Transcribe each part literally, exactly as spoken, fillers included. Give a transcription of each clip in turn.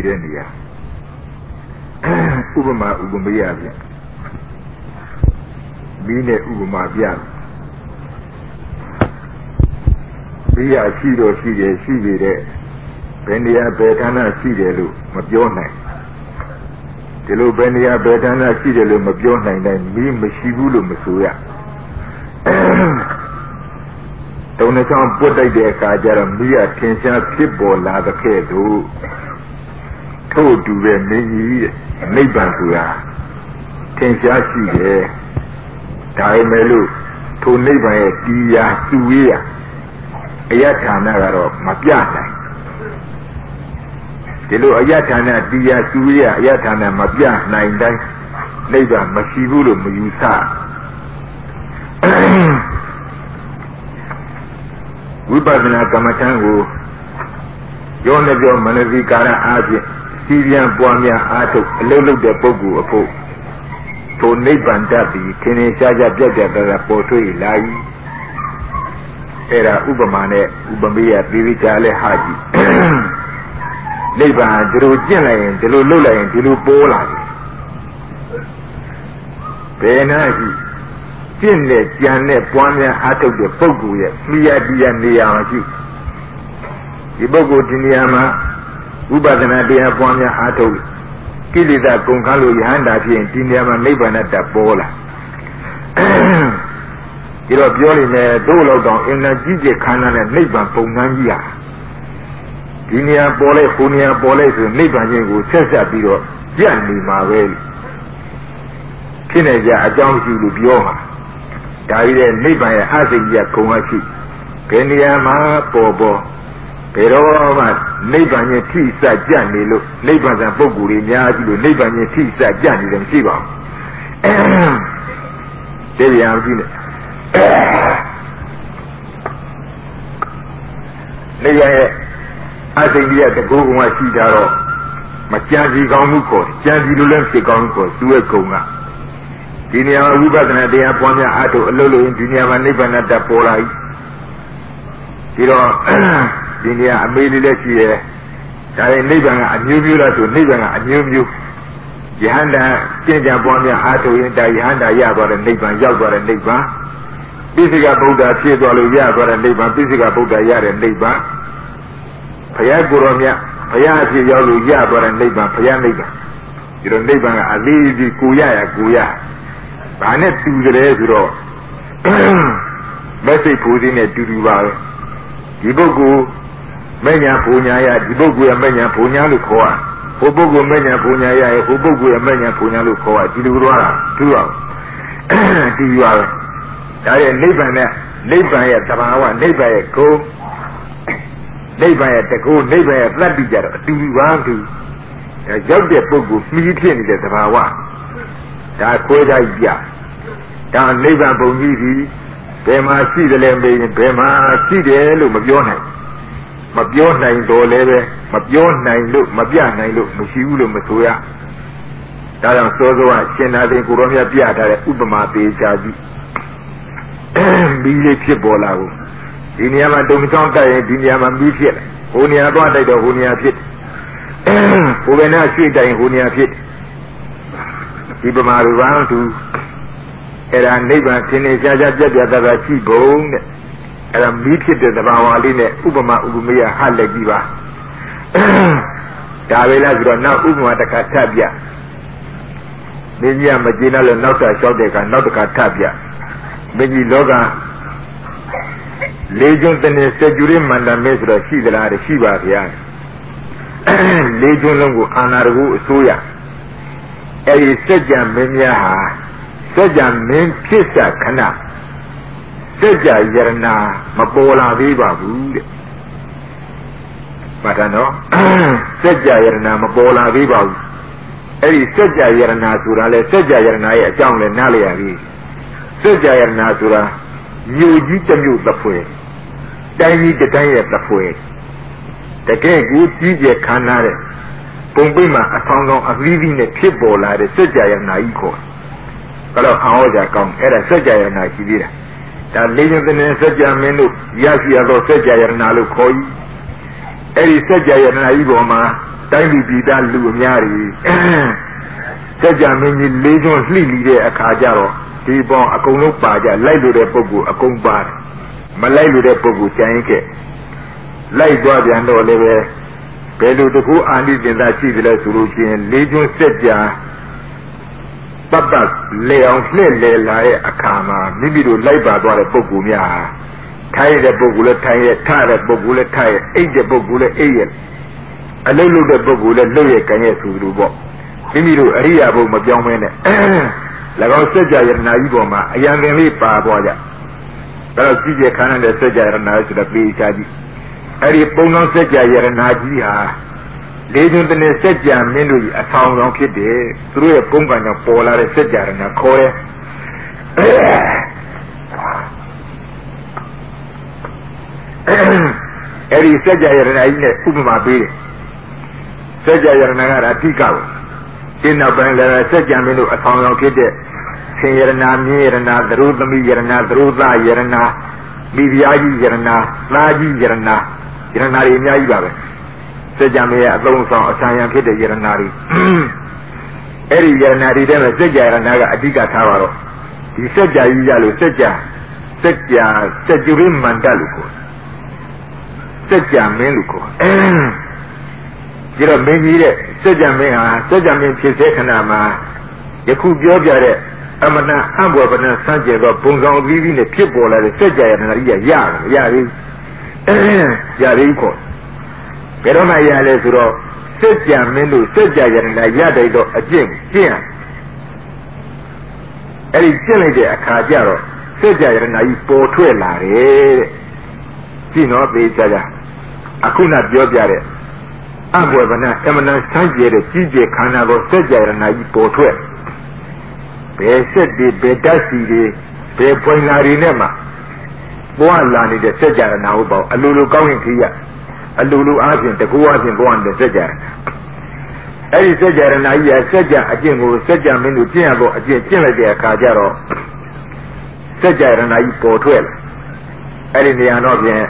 တဲ့နေရာဥပမာဥပမေယပြမီးနဲ့ဥပမာပြမီးရရှိတော့ရှိတယ်ရှိပေတဲ့ဘယ်နေရာဘယ်ဌာနရှိတယ်လို့မပြောနိုင်ဒီလိုဘယ်နေရာဘယ်ဌာနရှိတယ်လို့မပြောနိုင်တိုင်းမီးမရှိဘူးလို့မဆိုရတုံးနှချောင်းပွတ်တိုက်တဲ့အခါကျတော့မီးရထင်ရှားဖြစ်ပေါ်လာတဲ့ကဲ့သို့ထို့တူပဲမင်းကြီးတဲ့နိဗ္ဗာန်ဆိုတာထင်ရှားရှိတယ်ဒါပေမဲ့လို့ထိုနိဗ္ဗာန်ရဲ့တရားသူဝေးရအယဌာနကတော့မပြနိုင်ဒီလိုအယဌာနတရားသူဝေးရအယဌာနမပြနိုင်တိုင်းနိဗ္ဗာန်မရှိဘူးလို့မယူဆဝိပဿနာကမ္မထံကိုရောနေပြောမနတိကာရအားဖြင့်စီပြန်ပွားများအားထုတ်အလုံးလုံးတဲ့ပုဂ္ဂိုလ်အဖို့ထိုနိဗ္ဗာန်တတ်ပြီးခင်းနေရှားရှားပြတ်ပြတ်သားသားပေါ်ထွေးလာ၏အဲ့ဒါဥပမာနဲ့ဥပမေယသေဝိချာလဲဟာကြည့်နိဗ္ဗာန်ဒီလိုကျင့်လိုက်ရင်ဒီလိုလုပ်လိုက်ရင်ဒီလိုပေါ်လာတယ်ဘယ်နာရှိကျင့်တဲ့ကြံတဲ့ပွားများအားထုတ်တဲ့ပုဂ္ဂိုလ်ရဲ့မိယာတရားနေရာမှာရှိဒီပုဂ္ဂိုလ်ဒီနေရာမှာဝိပဿနာတရားပွားများအားထုတ်ကိလေသာကုန်ခန်းလို့ယဟန္တာဖြစ်ရင်ဒီနေရာမှာနိဗ္ဗာန်တတ်ပေါ်လာဒီတော့ပြောနေတယ်တို့လောက်တောင်အင်နာကြီးကျယ်ခန္ဓာနဲ့နိဗ္ဗာန်ပုံနှမ်းကြီးဟာဒီနေရာပေါ်လိုက်ခုနေရာပေါ်လိုက်ဆိုနိဗ္ဗာန်ချင်းကိုဆက်ဆက်ပြီးတော့ကြက်နေမှာပဲဖြစ်နေကြအကြောင်းရှိလို့ပြောမှာဒါကြီးတဲ့နိဗ္ဗာန်ရဲ့အစိတ်ကြီးကခုံမရှိဘယ်နေရာမှာပေါ်ပေါ်ဘယ်တော့မှနိဗ္ဗာန်ရဲ့ထိစကြက်နေလို့နိဗ္ဗာန်ဆံပုဂ္ဂိုလ်တွေများကြီးလို့နိဗ္ဗာန်ရဲ့ထိစကြက်နေတယ်မရှိပါဘူးတဲ့ဗျာကြည့်နေနိဗ္ဗာန်ရဲ့အစိတ်ကြီးကတကူကုံကရှိကြတော့မကြံစီကောင်းမှုကိုကြံစီလို့လည်းဖြစ်ကောင်းမှုကိုသူ့ရဲ့ကုံကဒီနေရာဝိပဿနာတရားပွားများအားထုတ်အလုပ်လုပ်ရင်ဒီနေရာမှာနိဗ္ဗာန်တတ်ပေါ်လာပြီဒီတော့ဒီနေရာအမေလေးလည်းရှိရဲဒါရင်နိဗ္ဗာန်ကအမျိုးမျိုးလားဆိုနိဗ္ဗာန်ကအမျိုးမျိုးယဟန္တာကျင့်ကြံပွားများအားထုတ်ရင်ဒါယဟန္တာရသွားတဲ့နိဗ္ဗာန်ရောက်သွားတဲ့နိဗ္ဗာန်ပိစိကဗုဒ္ဓဖြစ်သွားလို့ရသွားတဲ့နိဗ္ဗာန်ပိစိကဗုဒ္ဓရတဲ့နိဗ္ဗာန်ဘုရားကိုယ်တော်မြတ်ဘုရားအဖြစ်ရောက်လို့ရသွားတဲ့နိဗ္ဗာန်ဘုရားနိဗ္ဗာန်ဒီတော့နိဗ္ဗာန်ကအလေးကြီးကိုရရကိုရဘာနဲ့တူတယ်ဆိုတော့မက်စိတ်ဖိုးသေးနဲ့တူတူပါပဲဒီပုဂ္ဂိုလ်မဉ္ဇဉ်ပူညာရဒီပုဂ္ဂိုလ်ရဲ့မဉ္ဇဉ်ပူညာလို့ခေါ်ရဟိုပုဂ္ဂိုလ်မဉ္ဇဉ်ပူညာရရဲ့ဟိုပုဂ္ဂိုလ်ရဲ့မဉ္ဇဉ်ပူညာလို့ခေါ်ရဒီလိုတော့တူအောင်တူပါပဲဒါရဲ့နိဗ္ဗာန်နဲ့နိဗ္ဗာန်ရဲ့သဘာဝနိဗ္ဗာန်ရဲ့ဂုဏ်နိဗ္ဗာန်ရဲ့တကုနိဗ္ဗာန်ရဲ့သတ္တိကြတော့အတူတူပါတူဒါရောက်တဲ့ပုဂ္ဂိုလ်မှီဖြစ်နေတဲ့သဘာဝဒါခွဲထားကြဒါနိဗ္ဗာန်ပုံကြီးဒီဘယ်မှာရှိတယ်လဲမေးရင်ဘယ်မှာရှိတယ်လို့မပြောနိုင်မပြောနိုင်တော့လည်းပဲမပြောနိုင်လို့မပြနိုင်လို့မရှိဘူးလို့မဆိုရဒါကြောင့်စောစောကရှင်သာသင်ကိုရောမြတ်ပြထားတဲ့ဥပမာပေးချာကြည့်မီးလေးဖြစ်ပေါ်လာဘူးဒီနေရာမှာတုံချောင်းတိုက်ရင်ဒီနေရာမှာမီးဖြစ်တယ်ဟိုနေရာသွားတိုက်တော့ဟိုနေရာဖြစ်ဟိုဘယ်နဲ့ရွှေ့တိုင်ဟိုနေရာဖြစ်ဒီပမာလူပန်းသူအဲ့ဒါနိဗ္ဗာန်သင်္နေရှားရှားပြတ်ပြတ်သားသားရှိပုံတဲ့အဲ့ဒါမီးဖြစ်တဲ့သဘာဝလေးနဲ့ဥပမာဥပမေယဟလက်ကြည့်ပါဒါပဲလားဆိုတော့နောက်ဥပမာတစ်ခါထပ်ပြမင်းကြီးကမကျေနပ်လို့နောက်တာလျှောက်တဲ့အခါနောက်တစ်ခါထပ်ပြမင်းကြီးလောကလေးကျွန်းတနေ့စကြူရမန္တမဲဆိုတော့ရှိသလားတဲ့ရှိပါဗျာလေးကျွန်းလုံးကိုအာနာရဟုအစိုးရအဲ့ဒီစကြံမင်းများဟာစကြံမင်းဖြစ်စာခဏစကြယရနာမပေါ်လာသေးပါဘူးတဲ့မှတ်တယ်နော်စကြယရနာမပေါ်လာသေးပါဘူးအဲ့ဒီစကြယရနာဆိုတာလေစကြယရနာရဲ့အကြောင်းလည်းနားလည်ရပြီစကြယရနာဆိုတာမြို့ကြီးတစ်မြို့တစ်ဖွဲတိုင်းကြီးတစ်တိုင်းရဲ့တစ်ဖွဲတကယ်ကိုကြီးကျယ်ခမ်းနားတဲ့ပုံပိမှအဆောင်ဆောင်အသီးသီးနဲ့ဖြစ်ပေါ်လာတဲ့စကြယရနာကြီးခေါ်ကတော့အဟောကြကောင်းအဲ့ဒါစကြယရနာရှိသေးတယ်ဒါလေးရင်တဲ့စကြမင်းတို့ရရှိရသောစကြယရနာလို့ခေါ်၏အဲ့ဒီစကြယရနာကြီးပေါ်မှာတိုင်းပြည်ပြည်သားလူအများကြီးစัจ जा မင်းကြီးလေးကျွန်းလှိလီတဲ့အခါကျတော့ဒီပေါ်အကုန်လုံးပါကြလိုက်လို့တဲ့ပုဂ္ဂိုလ်အကုန်ပါတယ်မလိုက်လို့တဲ့ပုဂ္ဂိုလ်ကြံရင်ခဲ့လိုက်သွားပြန်တော့လည်းပဲဘယ်လိုတကူအာနိသင်္သာရှိသလဲဆိုလို့ရှိရင်လေးကျွန်းစัจ जा ပတ်ပတ်လေအောင်လှည့်လေလာတဲ့အခါမှာမိမိတို့လိုက်ပါသွားတဲ့ပုဂ္ဂိုလ်များထိုင်တဲ့ပုဂ္ဂိုလ်လည်းထိုင်ရဲ့ထားတဲ့ပုဂ္ဂိုလ်လည်းထားရဲ့အိတ်တဲ့ပုဂ္ဂိုလ်လည်းအိတ်ရဲ့အလုံးလုံးတဲ့ပုဂ္ဂိုလ်လည်းလှုပ်ရဲ့ကြံရဲ့ဆိုလိုပေါ့မိမိတို့အရိယာဘုံမပြောင်းမဲနဲ့၎င်းစัจ जा ယရနာကြီးပေါ်မှာအယံပင်လေးပါသွားကြဒါတော့ကြည့်ကြခန်းတဲ့စัจ जा ယရနာဆိုတော့ပြေချာကြည့်အဲ့ဒီပုံတော်စัจ जा ယရနာကြီးဟာလေးကျွန်းတနေ့စัจ जा မင်းတို့ကြီးအဆောင်ဆောင်ဖြစ်တယ်သူတို့ရဲ့ပုံကံကြောင့်ပေါ်လာတဲ့စัจ जा ရနာခေါ်တယ်အဲ့ဒီစัจ जा ယရနာကြီးနဲ့ဥပမာပေးတယ်စัจ जा ယရနာကအဓိကကိုဒီနောက်ပိုင်းလည်းစัจ जा မင်းတို့အဆောင်ဆောင်ဖြစ်တဲ့ဆင်ယရနာမြေယရနာသရုသမီးယရနာသရုသယရနာမိဖုရားကြီးယရနာသားကြီးယရနာယရနာတွေအများကြီးပါပဲစัจ जा မင်းရဲ့အသုံးဆောင်အဆံရံဖြစ်တဲ့ယရနာတွေအဲ့ဒီယရနာတွေထဲမှာစัจ जा ယရနာကအဓိကထားပါတော့ဒီစัจ जा ကြီးရလို့စัจ जा စัจ जा စัจ जुरे မန္တလို့ခေါ်စัจ जा မင်းလို့ခေါ်ဒီတော့မင်းကြီးတဲ့စัจ जा မင်းဟာစัจ जा မင်းဖြစ်စေခဏမှာယခုပြောပြတဲ့အမနာအံ့ဘွယ်ပနာစัจ जा သောပုံဆောင်အသီးသီးနဲ့ဖြစ်ပေါ်လာတဲ့စัจ जा ယရနာကြီးရရတယ်ရပြီရပြီခေါ်ဘယ်တော့မှရလဲဆိုတော့စัจ जा မင်းတို့စัจ जा ယရနာရတဲ့တော့အကျင့်ကျင့်အဲ့ဒီကျင့်လိုက်တဲ့အခါကျတော့စัจ जा ယရနာကြီးပေါ်ထွက်လာတယ်တဲ့ကြည့်နော်သေချာချာအခုနပြောပြတဲ့အံ့ဘွယ်ပနာအမနာစမ်းကြဲတဲ့ကြီးကျယ်ခန္ဓာကိုစัจ जा ယရနာကြီးပေါ်ထွက်ဘယ်စက်တွေဘယ်တတ်စီတွေဘယ်ပွင့်လာတွေနဲ့မှပွားလာနေတဲ့စัจ जा ယရနာဟုတ်ပေါ့အလိုလိုကောင်းရင်ခရအလိုလိုအားဖြင့်တကူအားဖြင့်ပွားနေတဲ့စัจ जा ယရနာအဲ့ဒီစัจ जा ယရနာကြီးကစัจ जा အကျင့်ကိုစัจ जा မင်းတို့ကျင့်ရဖို့အကျင့်ကျင့်လိုက်တဲ့အခါကျတော့စัจ जा ယရနာကြီးပေါ်ထွက်လာအဲ့ဒီနေရာတော့ဖြင့်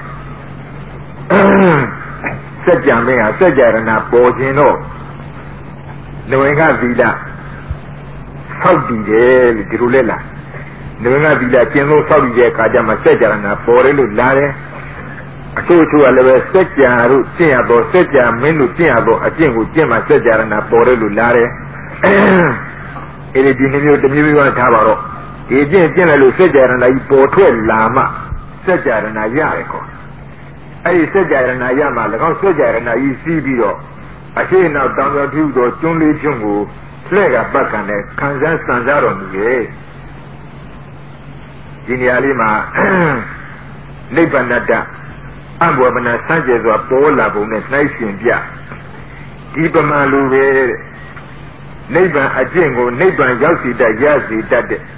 စัจ जा မင်းဟာစัจ जा ယရနာပေါ်ခြင်းတော့နဝင်ကသီလဆောက်တည်တယ်လို့ဒီလိုလဲလားနဝင်ကသီလကျင့်လို့ဆောက်တည်တဲ့အခါကျမှစัจ जा ယရနာပေါ်တယ်လို့လာတယ်အချို့ချို့ကလည်းပဲစัจ जा တို့ကျင့်ရတော့စัจ जा မင်းတို့ကျင့်ရတော့အကျင့်ကိုကျင့်မှစัจ जा ယရနာပေါ်တယ်လို့လာတယ်အဲဒီဒီမျိုးတစ်မျိုးမျိုးထားပါတော့ဒီကျင့်ကျင့်လိုက်လို့စัจ जा ယရနာကြီးပေါ်ထွက်လာမှစัจ जा ယရနာရတယ်ခေါ်အဲ့ဒီစัจ जा ယရနာရမှ၎င်းစัจ जा ယရနာကြီးစီးပြီးတော့အရှိနောက်တောင်တော်ပြုသောကျွန်းလေးဖြုံကိုလှဲ့ကပတ်ခံတဲ့ခံစားစံစားတော်မူရဲ့ဒီနေရာလေးမှာနိဗ္ဗာန်တ္တအံ့ဘွယ်ပနာစัจ जा စွာပေါ်လာပုံနဲ့နှိုက်ရှင်ပြဒီပမာလိုပဲနိဗ္ဗာန်အကျင့်ကိုနိဗ္ဗာန်ရောက်စီတတ်ရစီတတ်တဲ့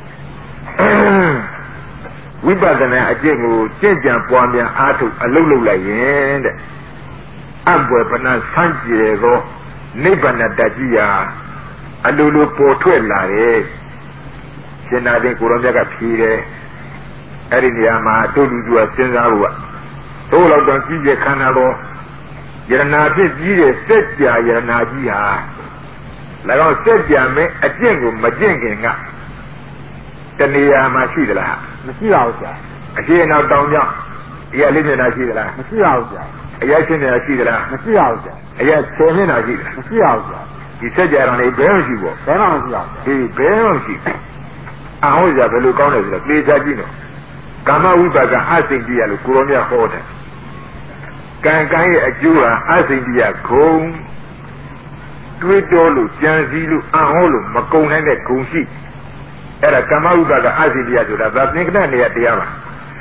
ဝိပဿနာအကျင့်ကိုကျင့်ကြံပွားများအားထုတ်အလုပ်လုပ်လိုက်ရင်တဲ့အံ့ဘွယ်ပနာစัจ जा သောနိဗ္ဗာန်တ္တကြီးဟာအလိုလိုပေါ်ထွက်လာတယ်ရှင်နာသိကိုရောမြတ်ကဖြေတယ်အဲ့ဒီနေရာမှာတို့လူစုကစဉ်းစားဖို့ကတို့လောက်တော့ကြီးရဲ့ခန္ဓာတော်ယရနာဖြစ်ကြီးတဲ့စัจ जा ယရနာကြီးဟာ၎င်းစัจ जा မင်းအကျင့်ကိုမကျင့်ခင်ကတဏှာမှာရှိသလားမရှိပါဘူးဆရာအရှိအနောက်တောင်ကြောင့်အရာလေးမျက်နှာရှိသလားမရှိပါဘူးဆရာအရာရှင်းမျက်နှာရှိသလားမရှိပါဘူးဆရာအရာဆယ်မျက်နှာရှိသလားမရှိပါဘူးဆရာဒီစัจ जा တော်လေးဘယ်မှရှိပေါ့ဘယ်မှမရှိပါဘူးဒီဘယ်မှမရှိအဟောကြဘယ်လိုကောင်းလဲဆိုတော့သေချာကြည့်နော်ကာမဝိပါကအစိမ့်တရားလို့ကိုရောမြတ်ဟောတယ်ကံကံရဲ့အကျိုးဟာအစိမ့်တရားဂုံတွေးတောလို့ကြံစည်လို့အဟောလို့မကုံနိုင်တဲ့ဂုံရှိအဲ့ဒါကာမဝိပါကအစိမ့်တရားဆိုတာဒါသင်္ကတနေရတရားပါ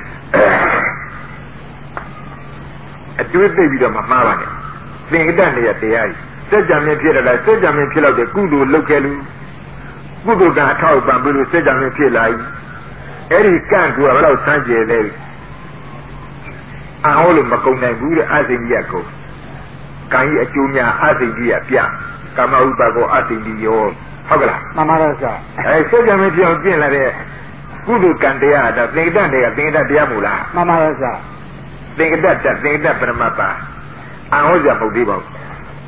အတွေးသိပြီးတော့မမှားပါနဲ့သင်္ကတနေရတရားကြီးစัจ जा မင်းဖြစ်လာစัจ जा မင်းဖြစ်တော့တဲ့ကုသိုလ်လုပ်ခဲ့လို့ကုသိုလ်ကအထောက်ပံ့ပြီးလို့စัจ जा မင်းဖြစ်လာပြီအဲ့ဒီကံကဘယ်တော့စမ်းကြယ်လဲအဟောလို့မကုံနိုင်ဘူးတဲ့အစိမ့်ကြီးကကုံကံကြီးအကျိုးများအစိမ့်ကြီးကပြကာမဥပါကောအစိမ့်ကြီးရောဟုတ်ကလားမှန်ပါတော့ဆရာအဲစัจ जा မင်းဖြစ်အောင်ကျင့်လာတဲ့ကုသိုလ်ကံတရားဒါသင်္ကတတရားသင်္ကတတရားမို့လားမှန်ပါတော့ဆရာသင်္ကတတသင်္ကတပရမတ္တအဟောကြမဟုတ်သေးပါဘူး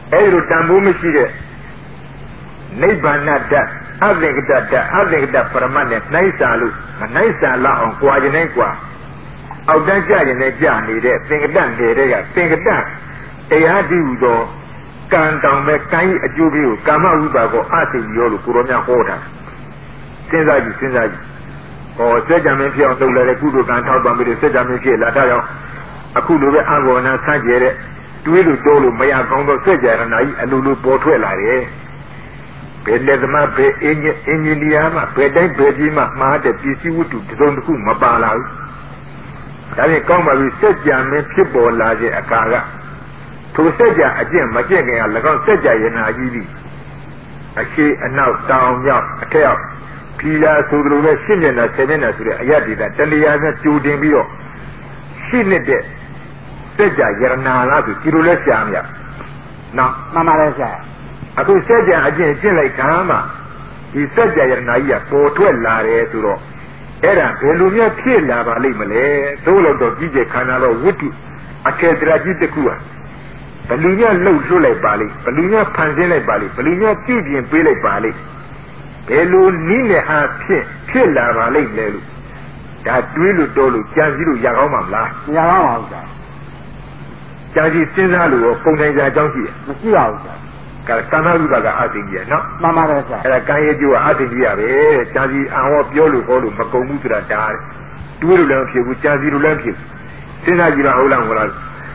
အဲ့လိုတန်ဖိုးမရှိတဲ့နိဗ္ဗာန်တ္တအသင်္ကတတ္တအသင်္ကတပရမတ်နဲ့နှိုင်းစာလို့မနှိုင်းစာလောက်အောင်ကြွားခြင်းနဲ့ကြွားအောက်တန်းကြခြင်းနဲ့ကြနေတဲ့သင်္ကတနေတဲ့ကသင်္ကတတရားတည်ဟူသောကံတောင်မဲ့ကံဤအကျိုးပေးကိုကာမဝိပါကောအသိရောလို့ကိုရောများဟောတာစဉ်းစားကြည့်စဉ်းစားကြည့်ဟောစัจ जा မင်းဖြစ်အောင်လုပ်လိုက်တဲ့ကုသိုလ်ကံထောက်ပံ့ပြီးစัจ जा မင်းဖြစ်လာတော့အခုလိုပဲအဘောနာဆန့်ကျဲတဲ့တွေးလို့တိုးလို့မရကောင်းသောစัจ जा ရဏကြီးအလိုလိုပေါ်ထွက်လာတယ်ဘယ်လက်သမားဘယ်အင်ဂျင်အင်ဂျင်နီယာမှဘယ်တိုင်းဘယ်ကြီးမှမှားတဲ့ပစ္စည်းဝတ္ထုတစ်စုံတစ်ခုမပါလာဘူးဒါဖြင့်ကောင်းပါပြီစัจ जा မင်းဖြစ်ပေါ်လာတဲ့အခါကထိုစัจ जा အကျင့်မကျင့်ခင်က၎င်းစัจ जा ရဏကြီးသည်အရှိအနောက်တောင်မြောက်အထက်ဖီလာဆိုလိုပဲရှင်းမျက်နှာဆယ်မျက်နှာဆိုတဲ့အယတ္တိကတဏှာနဲ့ကြိုတင်ပြီးတော့ရှင်းနေတဲ့စัจ जा ယရဏလားဆိုဒီလိုလဲရှားမြတ်နော်မှန်ပါလေဆရာအခုစัจ जा အကျင့်ကျင့်လိုက်တာမှဒီစัจ जा ယရဏကြီးကပေါ်ထွက်လာတယ်ဆိုတော့အဲ့ဒါဘယ်လိုများဖြစ်လာပါလိမ့်မလဲသို့လို့တော့ကြည့်ကြခန္ဓာတော့ဝတ္ထုအခေတရာကြီးတစ်ခုဟာဘလူညလှုပ်လွှတ်လိုက်ပါလိမ့်ဘလူညဖန်ဆင်းလိုက်ပါလိမ့်ဘလူညကြည့်ပြင်ပေးလိုက်ပါလိမ့်ဘယ်လိုနည်းနဲ့အားဖြင့်ဖြစ်လာပါလိမ့်လဲလို့ဒါတွေးလို့တော့လို့ကြံစည်လို့ရကောင်းမှာမလားမရကောင်းပါဘူးဆရာကြံစည်စဉ်းစားလို့ရောပုံတိုင်းကြအကြောင်းရှိတယ်မရှိပါဘူးဆရာကဲသံဃာလူကကအသိကြီးရနော်မှန်ပါတယ်ဆရာအဲ့ဒါကံရဲ့ကျိုးကအသိကြီးရပဲကြံစည်အောင်ဟောပြောလို့ဟောလို့မကုန်ဘူးဆိုတာဒါတွေးလို့လည်းမဖြစ်ဘူးကြံစည်လို့လည်းမဖြစ်ဘူးစဉ်းစားကြည့်တော့ဟုတ်လားမဟုတ်လား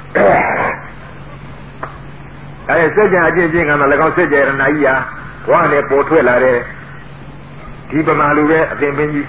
အဲစัจ जा အချင်းချင်းကမှ၎င်းစัจ जा ရဏကြီးဟာဘဝနဲ့ပေါ်ထွက်လာတဲ့ဒီပမာလူပဲအသင်ပင်ကြီး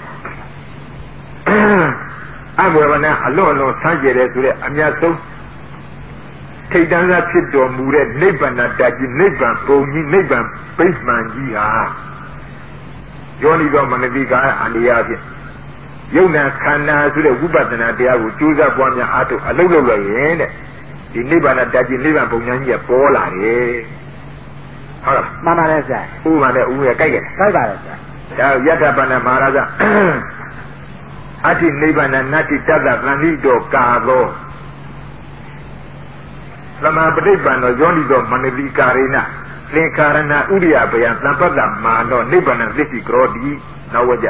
အဘဝနာအလွန်အလွန်ဆန်းကျယ်တယ်ဆိုတဲ့အမြတ်ဆုံးထိတ်တန်းသာဖြစ်တော်မူတဲ့နိဗ္ဗာန်တတ်ကြီးနိဗ္ဗာန်ပုံကြီးနိဗ္ဗာန်ပိဋ္ဌာန်ကြီးဟာယောနိသောမနတိကအလျာဖြင့်ယုံနာခန္ဓာဆိုတဲ့ဝိပဿနာတရားကိုကြိုးစားပွားများအားထုတ်အလုပ်လုပ်လိုက်ရင်တဲ့ဒီနိဗ္ဗာန်တတ်ကြီးနိဗ္ဗာန်ပုံညာကြီးကပေါ်လာတယ်ဟုတ်လားမှန်ပါတယ်ဆရာဥပမာနဲ့ဥပမာကြိုက်တယ်ကြိုက်ပါတယ်ဆရာဒါယတ္ထပဏမဟာရဇအဋ္ဌိနိဗ္ဗာန်နတ္တိတတ္တသန္တိတောကာသောသမပဋိပ္ပန္နောယောနိသောမနတိကာရေနသင်္ခါရဏဥရိယဘယံသံပတ္တမာနောနိဗ္ဗာန်သစ္စိကရောတိနောက်ဝကြ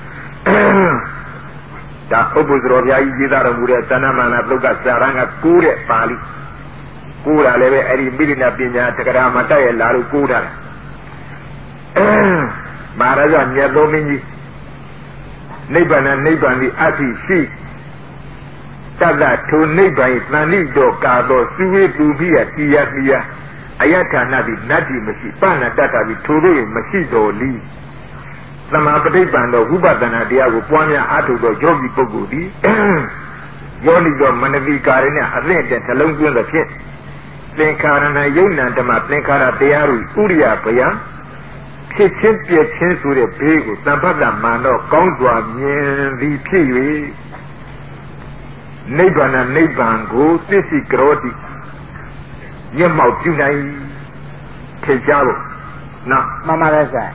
ဒါဥပ္ပုဇ္ဇရောဘုရားကြီးရေးသားတော်မူတဲ့သဏ္ဍမန္တသုတ်ကစာရန်ကကိုးတဲ့ပါဠိကိုးတာလည်းပဲအဲ့ဒီမိရိဏပညာတက္ကရာမှာတက်ရလာလို့ကိုးတာမဟာရဇမြတ်သောမင်းကြီးနိဗ္ဗာန်နိဗ္ဗာန်ဒီအဋ္ဌိရှိတတ္တထိုနိဗ္ဗာန်သန္တိတောကာသောစုဝေသူပိယတိယမိယအယထာဏတိနတ္တိမရှိပဏ္ဏတတ္တပိထိုတို့မရှိတော်လီသမာပဋိပ္ပန္နောဝိပဿနာတရားကိုပွားများအားထုတ်သောယောဂီပုဂ္ဂိုလ်သည်ယောနိသောမနတိကာရနဲ့အသင့်တဲ့နှလုံးသွင်းသဖြင့်သင်္ခါရဏယုံနာဓမ္မသင်္ခါရတရားတို့ဥရိယဘယံဖြစ်ချင်းပြည့်ချင်းဆိုတဲ့ဘေးကိုသံဖတ်တာမှန်တော့ကောင်းစွာမြင်သည်ဖြစ်၍နိဗ္ဗာန်နိဗ္ဗာန်ကိုသစ္စိကရောတိမျက်မှောက်ပြုနိုင်ထင်ရှားလို့နော်မှန်ပါရဲ့ဆရာ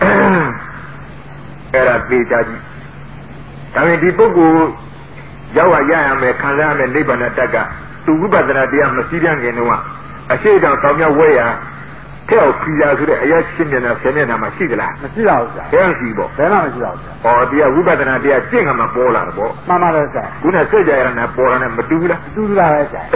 အဲ့ဒါသိကြကြည့်ဒါပေမဲ့ဒီပုဂ္ဂိုလ်ရောက်ရရရမယ်ခံစားရမယ်နိဗ္ဗာန်တတ်ကသူဝိပဿနာတရားမစည်းပြန်ခင်တော့အရှိတောင်တောင်မြောက်ဝဲရထဲ့ဖီလာဆိုတဲ့အရာချင်းမျက်နှာဆယ်မျက်နှာမှာရှိသလားမရှိပါဘူးဆရာဘယ်ရှိပေါ့ဘယ်မှမရှိပါဘူးဆရာဟောတရားဝိပဿနာတရားကျင့်ကမှပေါ်လာတယ်ပေါ့မှန်ပါပဲဆရာခုနစัจ जा ရဏပေါ်လာတယ်မတူဘူးလားတူတာပဲဆရာ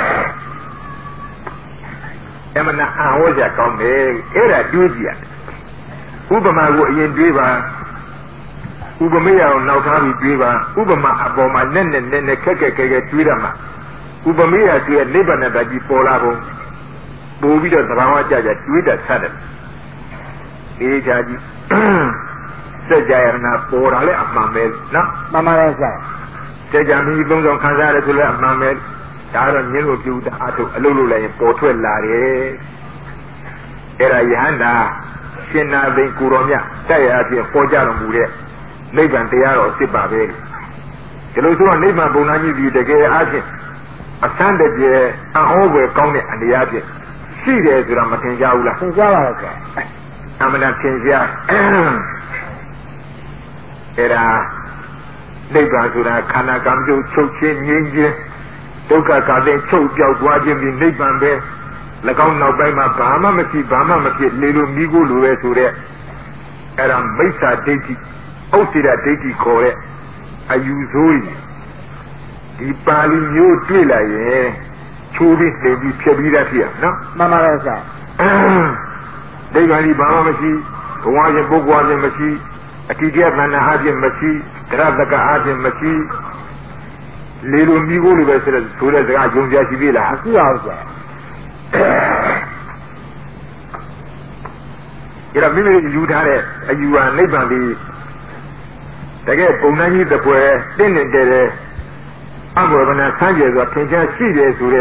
အမှန်အဟောကြကောင်းတယ်အဲ့ဒါတွေးကြည့်ရဥပမာကိုအရင်တွေးပါဥပမေယအောင်နောက်ထားပြီးတွေးပါဥပမာအပေါ်မှာနဲ့နဲ့နဲ့နဲ့ခက်ခက်ခဲခဲတွေးရမှာဥပမေယတွေးနိဗ္ဗာန်တကြီးပေါ်လာပုံပို့ပြီးတော့သဘာဝကြကြတွေးတတ်ဆတ်တယ်ဒီချာကြီးစัจ जा ရဏပေါ်လာလဲအမှန်ပဲနော်မှန်ပါရဲ့ဆရာစัจ जा မိသုံးဆောင်ခံစားရတယ်ဆိုလဲအမှန်ပဲဒါတော့မြင်းတို့ပြုတာအထုအလုပ်လုပ်လိုက်ရင်ပေါ်ထွက်လာတယ်အဲ့ဒါယဟန္တာရှင်နာသိကိုရောမြတ်တက်ရအပြင်ပေါ်ကြတော်မူတဲ့နိဗ္ဗာန်တရားတော်စစ်ပါပဲဒီလိုဆိုတော့နိဗ္ဗာန်ဘုံသားကြီးဒီတကယ်အားဖြင့်အဆန်းတကျအံ့ဩဖွယ်ကောင်းတဲ့အနေအချင်းရှိတယ်ဆိုတာမထင်ကြဘူးလားထင်ကြပါရဲ့ကွာအမှန်တန်ထင်ကြအဲ့ဒါနိဗ္ဗာန်ဆိုတာခန္ဓာကံကြုတ်ချုပ်ခြင်းငြိမ်းခြင်းဒုက္ခကတဲ့ချုပ်ပြောက်သွားခြင်းပြီးနိဗ္ဗာန်ပဲ၎င်းနောက်ပိုင်းမှာဘာမှမရှိဘာမှမဖြစ်လေလိုမိကိုလိုပဲဆိုတဲ့အဲ့ဒါမိစ္ဆာဒိဋ္ဌိဥစ္စေရဒိဋ္ဌိခေါ်တဲ့အယူဆိုးကြီးဒီပါဠိမျိုးတွေ့လာရင်ချိုးပြီးနေပြီးဖြစ်ပြီးတတ်ဖြစ်ရနော်မှန်ပါပါဆရာဒိဋ္ဌိကြီးဘာမှမရှိဘဝချင်းပုဂ္ဂိုလ်ချင်းမရှိအတိတ်ကဏ္ဍအချင်းမရှိဒရတကအချင်းမရှိလေလိုမိကိုလိုပဲဆိုတဲ့ဆိုတဲ့စကားယုံကြရှိသေးလားရှိပါဘူးဆရာအဲ့တော့မိမိယူထားတဲ့အယူဟာနိဗ္ဗာန်ဒီတကယ်ပုံနှံကြီးတစ်ပွဲတင်းနေတယ်အဘောဗနာဆန်းကျယ်စွာထင်ရှားရှိတယ်ဆို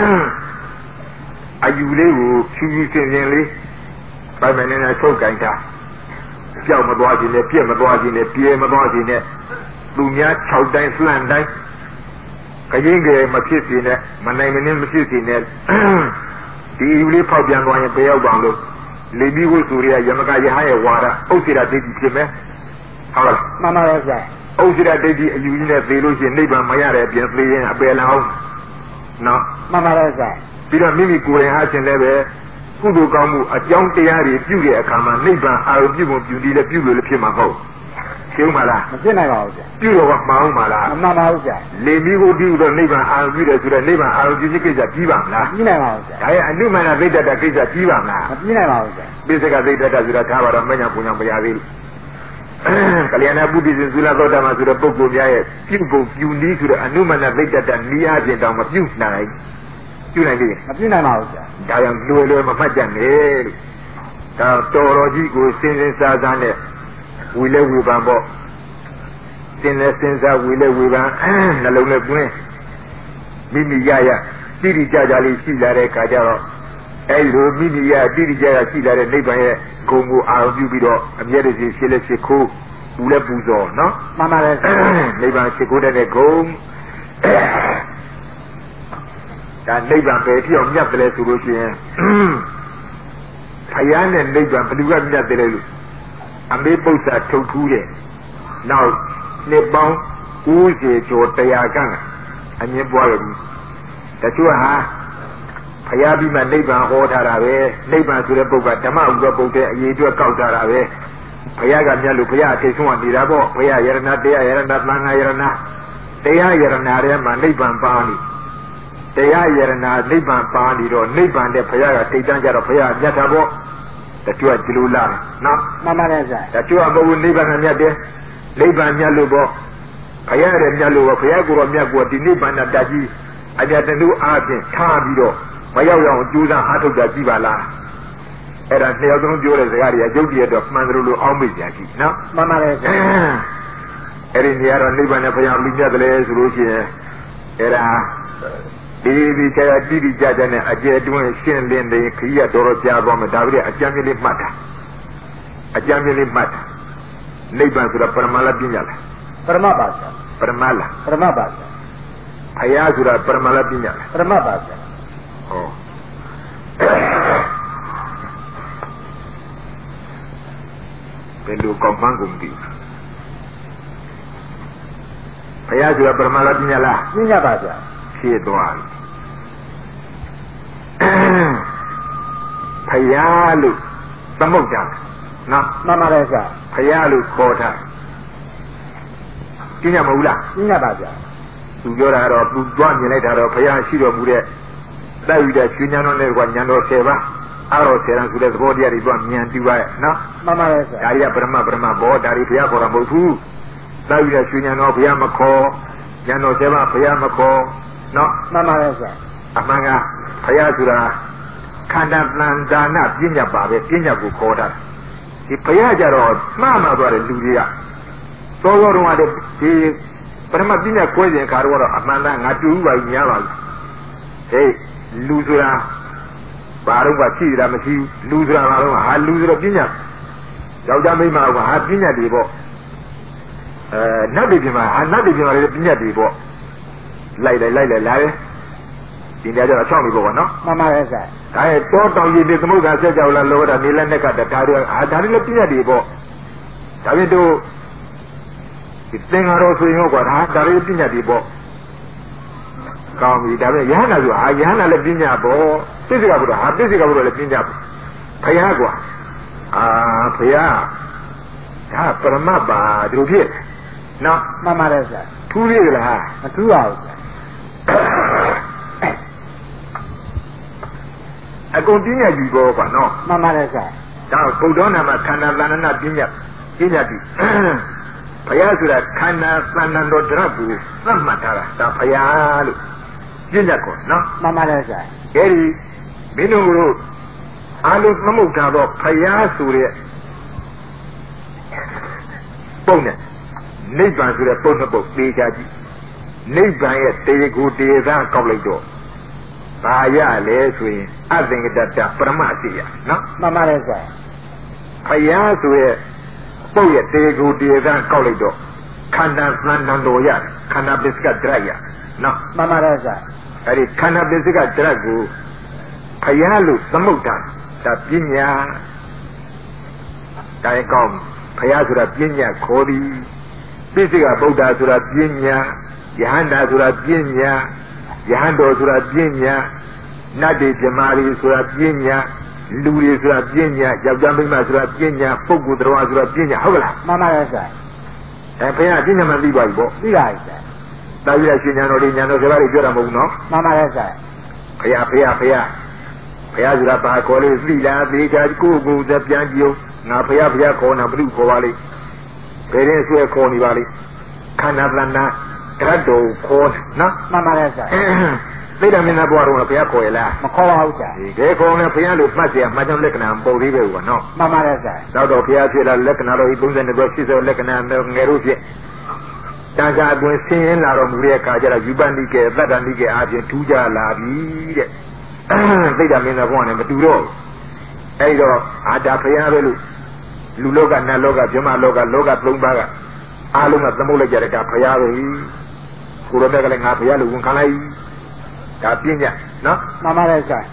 တဲ့အယူလေးကိုဖြူဖြူစင်စင်လေးဗိုက်မနေနဲ့ထုတ်ကြိုင်တာကြောက်မသွားခြင်းနဲ့ပြက်မသွားခြင်းနဲ့ပြေမသွားခြင်းနဲ့သူများ၆တိုင်းလှန်တိုင်းခရင်ကလေးမဖြစ်စေနဲ့မနိုင်မနှင်းမဖြစ်စေနဲ့ဒီယူလေးဖောက်ပြန်သွားရင်ဘယ်ရောက်ပါလို့လေပြီးဝိဆိုရယမကယဟရဲ့ဝါဒဥစ္စေရဒိဋ္ဌိဖြစ်မယ်ဟုတ်လားမှန်ပါပါဆရာဥစ္စေရဒိဋ္ဌိအယူကြီးနဲ့သေလို့ရှိရင်နိဗ္ဗာန်မရတဲ့အပြင်သေရင်အပယ်လအောင်နော်မှန်ပါပါဆရာပြီးတော့မိမိကိုယ်ရင်ဟာရှင်လည်းပဲကုသိုလ်ကောင်းမှုအကြောင်းတရားတွေပြုတဲ့အခါမှာနိဗ္ဗာန်အာရုံပြုဖို့ပြုပြီးလည်းပြုလို့လည်းဖြစ်မှာမဟုတ်ရှင်းပါလားမဖြစ်နိုင်ပါဘူးဆရာပြုတော့ကမှောင်းပါလားမမှန်ပါဘူးဆရာလေပြီးကိုပြုတော့နိဗ္ဗာန်အာရုံပြုတယ်ဆိုတော့နိဗ္ဗာန်အာရုံပြုခြင်းကိစ္စကြီးပါမလားကြီးနိုင်ပါဘူးဆရာဒါရဲ့အနုမနာသိတ္တတကိစ္စကြီးပါမလားမကြီးနိုင်ပါဘူးဆရာပိစကသိတ္တတဆိုတာထားပါတော့မညာပူညာမရသေးဘူးကလျာဏပုဒ်တိသုလသောတာမဆိုတဲ့ပုဂ္ဂိုလ်များရဲ့ပြုဖို့ပြုနည်းဆိုတဲ့အနုမနာသိတ္တတနည်းအားဖြင့်တောင်မပြုနိုင်ပြုနိုင်သေးမပြုနိုင်ပါဘူးဆရာဒါကြောင့်လွယ်လွယ်မမှတ်ကြနဲ့လို့ဒါတော်တော်ကြီးကိုစင်စင်စားစားနဲ့ဝီလဲဝီပံပေါ့စင်လဲစင်စားဝီလဲဝီပံနှလုံးနဲ့တွင်းမိမိရရတိတိကျကျလေးရှိလာတဲ့အခါကျတော့အဲလိုမိမိရတိတိကျကျရှိလာတဲ့နိဗ္ဗာန်ရဲ့ဂုဏ်ကိုအာရုံပြုပြီးတော့အမြဲတည်းရှိလဲရှိခိုးဘူးလဲပူဇော်နော်မှန်ပါတယ်နိဗ္ဗာန်ရှိခိုးတဲ့ဂုဏ်ဒါနိဗ္ဗာန်ပဲที่အောင်မြတ်တယ်ဆိုလို့ရှိရင်ဘုရားနဲ့နိဗ္ဗာန်ဘယ်သူကမြတ်တယ်လို့အမေပု္ပ္ပာထုတ်ထူးတယ်နောက်နှစ်ပေါင်း၉၀ကျော်တရားကန်းအမြင်ပွားရပြီတချို့ဟာဘုရားပြီးမှနိဗ္ဗာန်ဟောထားတာပဲနိဗ္ဗာန်ဆိုတဲ့ပုဂ္ဂိုလ်ဓမ္မဥပ္ပပုဒ်တဲ့အရေးအတွက်ကောက်ထားတာပဲဘုရားကမြတ်လို့ဘုရားအထိတ်ဆုံးကနေတာပေါ့ဘုရားယရဏတရားယရဏသံဃာယရဏတရားယရဏထဲမှာနိဗ္ဗာန်ပါနေတရားယရဏနိဗ္ဗာန်ပါနေတော့နိဗ္ဗာန်တဲ့ဘုရားကထိတ်တန်းကြတော့ဘုရားမြတ်တာပေါ့တချို့ကဒီလိုလားနော်မှန်ပါတယ်ဆရာတချို့ကဘုရားနိဗ္ဗာန်ကမြတ်တယ်နိဗ္ဗာန်မြတ်လို့ပေါ့ဘုရားရဲ့မြတ်လို့ဘုရားကိုယ်တော်မြတ်ကိုဒီနိဗ္ဗာန်တကြီးအကြတနုအားဖြင့်ထားပြီးတော့မရောက်ရောက်ကြိုးစားအားထုတ်ကြကြည့်ပါလားအဲ့ဒါနှစ်ယောက်သုံးပြောတဲ့စကားတွေကရုပ်တရက်တော့မှန်တယ်လို့အောင်းမိကြရှိနော်မှန်ပါတယ်ဆရာအဲ့ဒီနေရာတော့နိဗ္ဗာန်နဲ့ဘုရားမိမြတ်တယ်ဆိုလို့ရှိရင်အဲ့ဒါဒီဒီကျရတိတိကျကျနဲ့အကျယ်တွင်းရှင်းလင်းတဲ့ခရီးရတော်တော်ကြားသွားမယ်ဒါပြည့်အကြမ်းမြင့်လေးမှတ်တာအကြမ်းမြင့်လေးမှတ်တာနိဗ္ဗာန်ဆိုတာပရမလာပညာလားပရမပါဆရာပရမလားပရမပါဆရာဘုရားဆိုတာပရမလာပညာလားပရမပါဆရာဟောဘယ်လိုကောင်းမှန်းကုန်ပြီဘုရားဆိုတာပရမလာပညာလားပညာပါဆရာဖြစ်သွားပြီဖယားလို့သမုတ်ကြနော်မှန်ပါတယ်ဆရာဖယားလို့ခေါ်တာကျင်းရမဟုတ်လားကျင်းရပါဗျာသူပြောတာတော့သူကြွမြင်လိုက်တာတော့ဖယားရှိတော်မူတဲ့တိုက်ယူတဲ့ကျွညာတော်နဲ့ကညံတော်ဆယ်ပါအဲ့တော့ဆယ်ရန်ဆိုတဲ့သဘောတရားတွေတော့မြန်တူပါရဲ့နော်မှန်ပါတယ်ဆရာဒါကြီးကပရမပရမဘောဒါကြီးဖယားခေါ်တာမဟုတ်ဘူးတိုက်ယူတဲ့ကျွညာတော်ဖယားမခေါ်ညံတော်ဆယ်ပါဖယားမခေါ်နော်မှန်ပါတယ်ဆရာအမှန်ကဘုရားဆိုတာခန္ဓာတန်ဒါနပညာပါပဲပညာကိုခေါ်တာဒီဘုရားကြတော့မှားမှာသွားတဲ့လူတွေကသောသောတော်ကဒီပရမပညာကိုယ်ရင်ခါတော့အမှန်တန်ငါတူဥပါကြီးများပါဘူးဟေးလူဆိုတာဘာလို့ကရှိတာမရှိလူဆိုတာဘာလို့ဟာလူဆိုတော့ပညာယောက်ျားမိန်းမကဟာပညာတွေပေါ့အဲနတ်တွေပြင်မှာဟာနတ်တွေပြင်မှာလည်းပညာတွေပေါ့လိုက်လိုက်လိုက်လိုက်လာတယ်ဒီနေရာကျတော့အချောင်းပြီပေါ့နော်မှန်ပါတယ်ဆရာဒါရဲ့တောတောင်ကြီးတွေသမုဒ္ဒရာဆက်ကြောက်လာလောတာနေလက်နဲ့ကတဒါတွေအာဒါတွေလည်းပြည့်ရတယ်ပေါ့ဒါပြင်တို့ဒီသင်္ဃာတော်ဆိုရင်ဟောကွာဒါဒါတွေပြည့်ရတယ်ပေါ့ကောင်းပြီဒါပေမဲ့ယဟနာဆိုဟာယဟနာလည်းပညာပေါ့သိစကဘုရားဟာသိစကဘုရားလည်းပညာပေါ့ဖယားကွာအာဖယားဒါပရမတ်ပါဒီလိုဖြစ်နော်မှန်ပါတယ်ဆရာထူးသေးလားမထူးပါဘူးဆရာအကုန်ပညာယူတော့ကွာနော်မှန်ပါတယ်ဆရာဒါဘုဒ္ဓနာမှာခန္ဓာသဏ္ဍာန်ပညာပညာတိဘုရားဆိုတာခန္ဓာသဏ္ဍာန်တော်တရတ်ကိုသတ်မှတ်ထားတာဒါဘုရားလို့ပညာကောနော်မှန်ပါတယ်ဆရာအဲဒီမင်းတို့တို့အာလုသမုဋ္ဌာတော့ဘုရားဆိုတဲ့ပုံနဲ့နိဗ္ဗာန်ဆိုတဲ့ပုံနှစ်ပုဒ်သိချာကြည့်နိဗ္ဗာန်ရဲ့တေကိုတေသားကောက်လိုက်တော့ဘာရလဲဆိုရင်အသင်္ကတတပရမသိရနော်မှန်ပါတယ်ဆရာဘုရားဆိုရဲ့ပုတ်ရဲ့တေကိုတေသားကောက်လိုက်တော့ခန္ဓာသဏ္ဍာန်တော်ရခန္ဓာပစ္စကတရရနော်မှန်ပါတယ်ဆရာအဲဒီခန္ဓာပစ္စကတရကိုဘုရားလို့သမုဋ္ဌာဒါပညာဒါရင်ကောင်းဘုရားဆိုတာပညာခေါ်သည်ပိစိကဗုဒ္ဓဆိုတာပညာယဟန္တာဆိုတာပညာယဟန်တော်ဆိုတာပညာနတ်တွေဇမားတွေဆိုတာပညာလူတွေဆိုတာပညာယောက်ျားမိန်းမဆိုတာပညာပုဂ္ဂိုလ်တော်ဆိုတာပညာဟုတ်ကလားမှန်ပါရဲ့ဆရာအဲဘုရားပညာမသိပါဘူးပေါ့သိပါရဲ့ဆရာတာဝိရရှင်ညာတော်တွေညာတော်စကားတွေပြောတာမဟုတ်ဘူးနော်မှန်ပါရဲ့ဆရာဘုရားဘုရားဘုရားဘုရားဆိုတာဘာခေါ်လို့သိလားသိချာကိုယ်ကိုယ်သက်ပြန်ကြည့်ငါဘုရားဘုရားခေါ်တာဘုလူခေါ်ပါလိမ့်ဘယ်ရင်ဆွဲခေါ်နေပါလိမ့်ခန္ဓာတဏ္ဍာတရတ်တော်ခေါ်နော်မှန်ပါရဲ့ဆရာသိတယ်မင်းသားဘုရားတော်ကဘုရားခေါ်ရလားမခေါ်ပါဘူးဆရာဒီကဲခေါ်နေဘုရားလို့မှတ်เสียမှတ်ကြောင်းလက္ခဏာပုံသေးပဲကွာနော်မှန်ပါရဲ့ဆရာတော့တော့ဘုရားဖြစ်လာလက္ခဏာတော်ဤသုံးဆယ်နှစ်ခုရှိသောလက္ခဏာငယ်တို့ဖြင့်တန်ခါအတွင်းဆင်းရဲလာတော်မူတဲ့အခါကျတော့ယူပန္တိကေသတ္တန္တိကေအားဖြင့်ထူးကြလာပြီတဲ့သိတာမင်းသားဘုရားနဲ့မတူတော့အဲဒီတော့အာတာဘုရားပဲလို့လူလောကနတ်လောကဗြဟ္မလောကလောကသုံးပါးကအားလုံးကသမုတ်လိုက်ကြတဲ့ကဘုရားပဲကိုရောတဲ့ကလည်းငါဘုရားလို့ဝန်ခံလိုက်ဒါပညာနော်မှန်ပါတယ်ဆရာ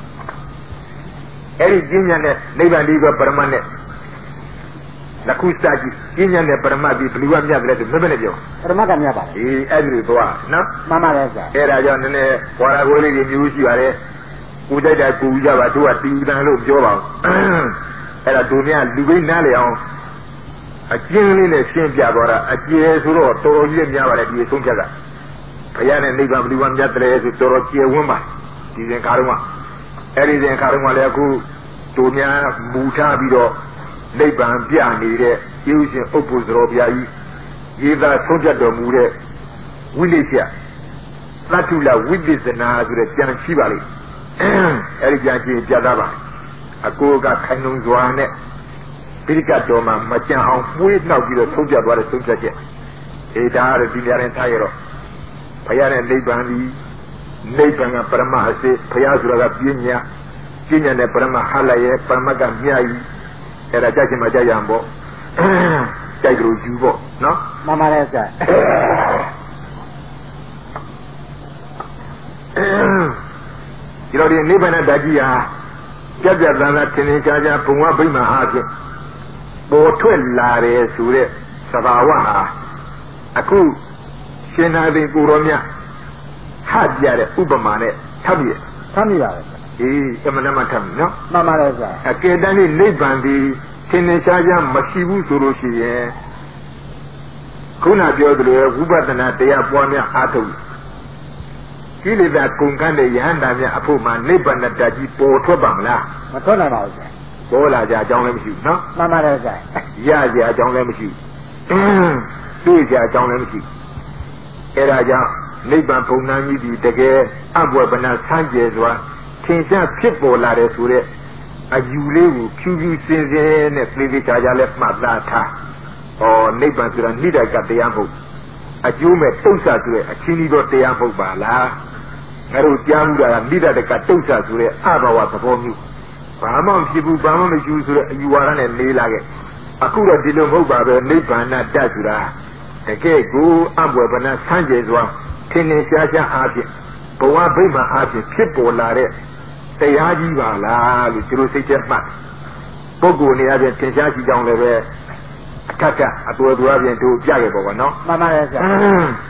အဲ့ဒီပညာနဲ့နိဗ္ဗာန်ဒီကပရမတ်နဲ့လက်ခုစကြည့်ပညာနဲ့ပရမတ်ဒီဘယ်လိုမှမြတ်တယ်ဆိုမမနဲ့ပြောပရမတ်ကမြတ်ပါအေးအဲ့ဒီသွားနော်မှန်ပါတယ်ဆရာအဲ့ဒါကြောင့်နည်းနည်းဝါရကိုလေးတွေမျိုးရှိပါတယ်ကိုကြိုက်တာကိုကြပါတို့ကတီးတန်လို့ပြောပါဦးအဲ့ဒါတို့များလူပိနားလေအောင်အကျဉ်းလေးနဲ့ရှင်းပြသွားတာအကျယ်ဆိုတော့တော်တော်ကြီးများပါတယ်ဒီအဆုံးဖြတ်ကဘုရားနဲ့နိဗ္ဗာန်ဘယ်လိုမှမြတ်တယ်ဆိုတော်တော်ကျယ်ဝန်းပါဒီသင်္ခါရုံးကအဲ့ဒီသင်္ခါရုံးကလည်းအခုတို့များမူထားပြီးတော့နိဗ္ဗာန်ပြနေတဲ့ယေရှုရှင်ဥပ္ပုဇ္ဇရောဘုရားကြီးရေးသားဆုံးဖြတ်တော်မူတဲ့ဝိလိကျသတ္တုလဝိပဿနာဆိုတဲ့ကျမ်းရှိပါလိမ့်အဲ့ဒီကျမ်းကြီးပြသပါအကိုကခိုင်လုံစွာနဲ့ပိဋကတ်တော်မှာမကြံအောင်ပွေးနှောက်ပြီးတော့ဆုံးဖြတ်သွားတဲ့ဆုံးဖြတ်ချက်အေဒါရဒီများရင်ထားရတော့ဘုရားနဲ့နိဗ္ဗာန်ဒီနိဗ္ဗာန်ကပရမအစစ်ဘုရားဆိုတာကပညာပညာနဲ့ပရမဟာလိုက်ရဲ့ပရမတ်ကမြတ်ကြီးအဲ့ဒါကြက်ချင်မှကြက်ရအောင်ပေါ့ကြိုက်ကြလို့ယူပေါ့နော်မှန်ပါတယ်ဆရာဒီလိုဒီနိဗ္ဗာန်ဓာတ်ကြီးဟာကြက်ကြက်တန်တာထင်ထင်ရှားရှားဘုံဝဗိမာန်အားဖြင့်ပေါ်ထွက်လာတယ်ဆိုတဲ့သဘာဝဟာအခုရှင်သာသိကိုရောမြတ်ဟပြတဲ့ဥပမာနဲ့ထပ်ပြီးထပ်မိပါပဲအေးအမှန်တမ်းထပ်ပြီနော်မှန်ပါတယ်ဆရာအကယ်တမ်းနိဗ္ဗာန်ဒီထင်ထင်ရှားရှားမရှိဘူးဆိုလို့ရှိရင်ခုနပြောသလိုဝိပဿနာတရားပွားများအားထုတ်ကိလေသာကုန်ကန်းတဲ့ယဟန္တာများအဖို့မှာနိဗ္ဗာန်တကြီးပေါ်ထွက်ပါမလားမထွက်နိုင်ပါဘူးဆရာပေါ်လာကြအကြောင်းလည်းမရှိဘူးနော်မှန်ပါတယ်ဆရာရကြအကြောင်းလည်းမရှိဘူးတွေ့ကြအကြောင်းလည်းမရှိဘူးအဲဒါကြောင့်နိဗ္ဗာန်ဘုံနာကြီးဒီတကယ်အဘွယ်ပနာဆန်းကျယ်စွာထင်ရှားဖြစ်ပေါ်လာတယ်ဆိုတဲ့အယူလေးကိုဖြူဖြူစင်စင်နဲ့သေသေးချာချာလဲမှတ်သားထား။ဩနိဗ္ဗာန်ဆိုတာနိဒ္ဒကတရားမဟုတ်အကျိုးမဲ့တုတ်ဆဆိုတဲ့အချင်းကြီးတော့တရားမဟုတ်ပါလား။ငါတို့ကြားမှုတာကနိဒ္ဒကတုတ်ဆဆိုတဲ့အဘဝသဘောမျိုးဘာမှမဖြစ်ဘူးဘာမှမရှိဘူးဆိုတဲ့အယူဝါဒနဲ့နေလာခဲ့။အခုတော့ဒီလိုမဟုတ်ပါပဲနိဗ္ဗာန်တတ်ဆိုတာတကယ်ကိုအဘွယ်ပနာဆန်းကျယ်စွာထင်ထင်ရှားရှားအားဖြင့်ဘဝဗိမာန်အားဖြင့်ဖြစ်ပေါ်လာတဲ့တရားကြီးပါလားလို့သူတို့စိတ်ချက်မှတ်ပုဂ္ဂိုလ်နေရာချင်းထင်ရှားကြည့်ကြောင်းလည်းပဲအထက်ကအတူတူအပြင်တို့ပြခဲ့ပေါ့ကွာနော်မှန်ပါရဲ့ဆရာ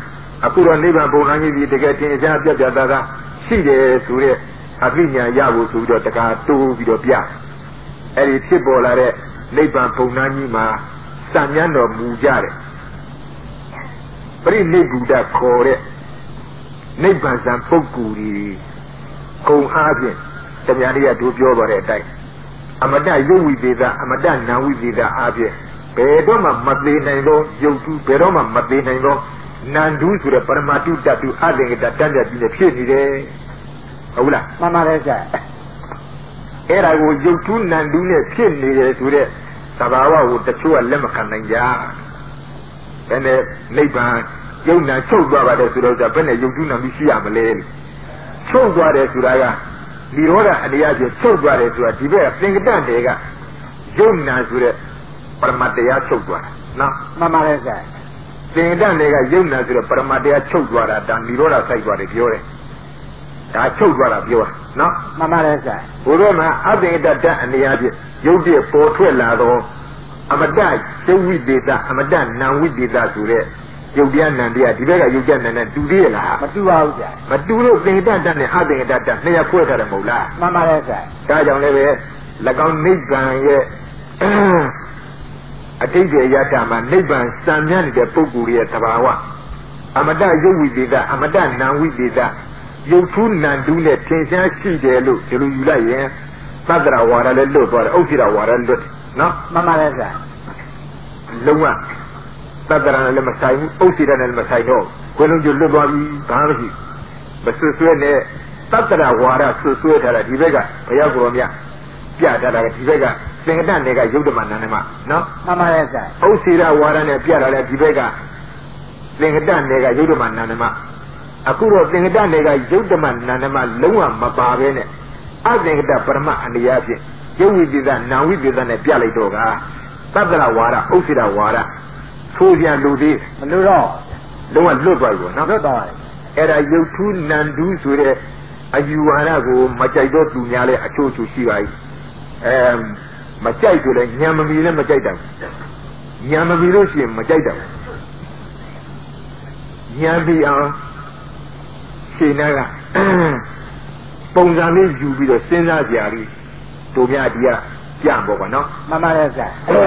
အခုတော့နိဗ္ဗာန်ပုံနာကြီးဒီတကယ်တင်ရှားပြတ်ပြတ်သားသားရှိတယ်ဆိုတဲ့အသိဉာဏ်ရဖို့ဆိုပြီးတော့တကားတိုးပြီးတော့ပြအဲ့ဒီဖြစ်ပေါ်လာတဲ့နိဗ္ဗာန်ပုံနာကြီးမှာစံမြန်းတော်မူကြတယ်ပရိနိဗ္ဗုဒ္ဓခေါ်တဲ့နိဗ္ဗာန်စံပုဂ္ဂိုလ်ကြီးကုံအားဖြင့်တရားလေးကတို့ပြောသွားတဲ့အတိုင်းအမတယုတ်ဝိသေသအမတနာဝိသေသအားဖြင့်ဘယ်တော့မှမသေးနိုင်သောယုတ်တုဘယ်တော့မှမသေးနိုင်သောနန္ဒုဆိုတဲ့ပရမတုတ္တုအသင်္ကတတန်းကြပြီးဖြစ်နေတယ်ဟုတ်လားမှန်ပါတယ်ဆရာအဲ့ဒါကိုယုတ်တုနန္ဒုနဲ့ဖြစ်နေတယ်ဆိုတဲ့သဘာဝကိုတချို့ကလက်မခံနိုင်ကြဘယ်နဲ့နိဗ္ဗာန်ယုံနာချုပ်သွားပါတယ်ဆိုတော့ဘယ်နဲ့ယုတ်တုနန္ဒုရှိရမလဲချုပ်သွားတယ်ဆိုတာကဒီရောဓအနေအချင်းချုပ်သွားတယ်ဆိုတာဒီဘက်ကသင်္ကတတွေကယုံနာဆိုတဲ့ပရမတရားချုပ်သွားတာနော်မှန်ပါတယ်ဆရာသင်္ကတတွေကယုံနာဆိုတဲ့ပရမတရားချုပ်သွားတာဒါနိရောဓစိုက်သွားတယ်ပြောတယ်ဒါချုပ်သွားတာပြောတာနော်မှန်ပါတယ်ဆရာဘုရားမှာအသင်္ကတတအနေအချင်းယုတ်တဲ့ပေါ်ထွက်လာတော့အမတယုတ်ဝိသေသအမတနာဝိသေသဆိုတဲ့ယုတ်တရားနံတရားဒီဘက်ကယုတ်တရားနံနဲ့တူသေးရလားမတူပါဘူးဆရာမတူလို့သင်္ကတတနဲ့အသင်္ကတတနှစ်ရခွဲထားတယ်မဟုတ်လားမှန်ပါတယ်ဆရာဒါကြောင့်လည်းပဲ၎င်းနိဗ္ဗာန်ရဲ့အတိတ်ရဲ့ယတမှာနိဗ္ဗာန်စံမြန်းနေတဲ့ပုဂ္ဂိုလ်ရဲ့သဘာဝအမတယုတ်ဝိသေသအမတနာဝိသေသယုတ်ထုနန္ဒုနဲ့ထင်ရှားရှိတယ်လို့ဒီလိုယူလိုက်ရင်သတ္တရဝါဒလည်းလွတ်သွားတယ်ဥစ္စေရဝါဒလွတ်တယ်နော်မှန်ပါတယ်ဆရာလုံးဝသတ္တရနဲ့လည်းမဆိုင်ဘူးဥစ္စေရနဲ့လည်းမဆိုင်တော့ဘယ်လုံးကျလွတ်သွားပြီဘာမှမရှိမဆွဆွဲနဲ့သတ္တရဝါဒဆွဆွဲထားတာဒီဘက်ကဘုရားကိုယ်တော်မြတ်ပြထားတာကဒီဘက်ကသင်္ကတတွေကယုတ်ဓမ္မနန္ဒမနော်မှန်ပါတယ်ဆရာဥစ္စေရဝါဒနဲ့ပြထားတဲ့ဒီဘက်ကသင်္ကတတွေကယုတ်ဓမ္မနန္ဒမအခုတော့သင်္ကတတွေကယုတ်ဓမ္မနန္ဒမလုံးဝမပါဘဲနဲ့အသင်္ကတပရမအနေအချင်းယုတ်ဝိသေသနာဝိသေသနဲ့ပြလိုက်တော့ကသတ္တရဝါဒဥစ္စေရဝါဒဆိုးပြန်လူသေးမလို့တော့လုံးဝလွတ်သွားပြီပေါ့နော်လွတ်သွားတယ်အဲ့ဒါယုတ်ထုနန္ဒုဆိုတဲ့အယူဝါဒကိုမကြိုက်တော့သူများလဲအချို့ချို့ရှိပါ යි အဲမကြိုက်ဆိုလဲညံမမီလည်းမကြိုက်တာညံမမီလို့ရှိရင်မကြိုက်တာညံပြီးအောင်ရှင်နာကပုံစံလေးယူပြီးတော့စဉ်းစားကြရည်တို့များဒီကကြံပေါ့ကွာနော်မှန်ပါတယ်ဆရာ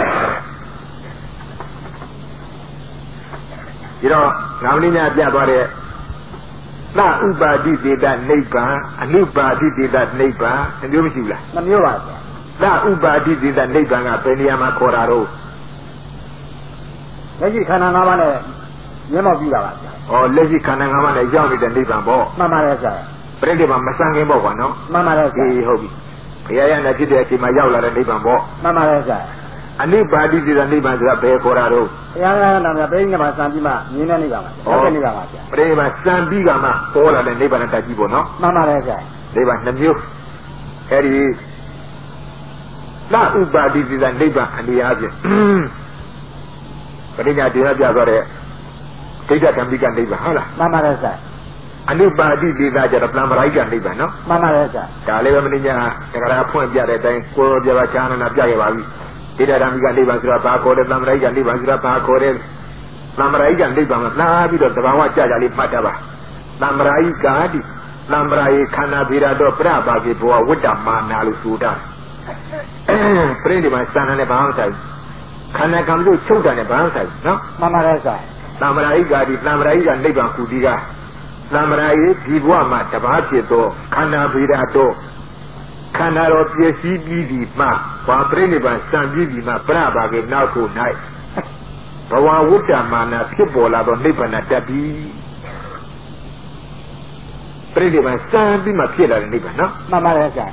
ဒီတော့ငါမင်းများပြသွားတဲ့သဥပါတိတေတနိဗ္ဗာန်အနုပါတိတေတနိဗ္ဗာန်အမျိုးမရှိဘူးလားမမျိုးပါဗျာသဥပါတိတေတနိဗ္ဗာန်ကဘယ်နေရာမှာခေါ်တာတော့လက်ရှိခန္ဓာ၅ပါးနဲ့မျက်မှောက်ပြုတာပါဗျာဩလက်ရှိခန္ဓာ၅ပါးနဲ့ရောက်နေတဲ့နိဗ္ဗာန်ပေါ့မှန်ပါတယ်ဆရာပြိဋိဘံမစံခင်ပေါ့ကွာနော်မှန်ပါတယ်ဆရာဒီဟုတ်ပြီဘုရားရနဲ့ဖြစ်တဲ့အချိန်မှာရောက်လာတဲ့နိဗ္ဗာန်ပေါ့မှန်ပါတယ်ဆရာအနိပါတိတေတနိဗ္ဗာန်ဆိုတာဘယ်ခေါ်တာတော့ဘုရားကနာမည်ပြိဋိဘံစံပြီးမှမြင်တဲ့နိဗ္ဗာန်ပါရောက်တဲ့နိဗ္ဗာန်ပါဗျာပြိဋိဘံစံပြီးကမှပေါ်လာတဲ့နိဗ္ဗာန်တက်ကြီးပေါ့နော်မှန်ပါတယ်ဆရာနိဗ္ဗာန်နှမျိုးအဲဒီသဥပါတိတေတနိဗ္ဗာန်အနေအားဖြင့်ပရိညာတရားပြသွားတဲ့ဒိဋ္ဌဓမ္မိကနိဗ္ဗာန်ဟုတ်လားမှန်ပါတယ်ဆရာအနုပါတိတေသကျတော့ပလံပရိကနိဗ္ဗာန်နော်မှန်ပါတယ်ဆရာဒါလည်းပဲမင်းညာတက္ကရာဖွင့်ပြတဲ့အတိုင်းကိုယ်ပြပါချာနာပြခဲ့ပါပြီဒိဋ္ဌဓမ္မိကနိဗ္ဗာန်ဆိုတာဘာခေါ်တယ်ပလံပရိကနိဗ္ဗာန်ဆိုတာဘာခေါ်တယ်ပလံပရိကနိဗ္ဗာန်မှာလာပြီးတော့တဘာဝကြကြလေးမှတ်တာပါပလံပရိကာတိပလံပရိခန္ဓာဗေဒတော့ပြပါကေဘောဝတ္တမာနာလို့ဆိုတာပြိဋိဘံစံနဲ့ဘာမှဆိုင်ခန္ဓာကံလို့ချုပ်တာနဲ့ဘာမှဆိုင်နော်မှန်ပါတယ်ဆရာပလံပရိကာတိပလံပရိကနိဗ္ဗာန်ကူတီကသံဃာရေးဒီဘဝမှာတပါးဖြစ်သောခန္ဓာဗေဒတော့ခန္ဓာတော်ပြည့်စည်ပြီးဒီမှဘာပြိဋိဘံစံပြီးဒီမှပြပါကေနောက်ကို၌ဘဝဝတ္တမာနဖြစ်ပေါ်လာသောနိဗ္ဗာန်တတ်ပြီးပြိဋိဘံစံပြီးမှဖြစ်လာတဲ့နိဗ္ဗာန်နော်မှန်ပါတယ်ဆရာ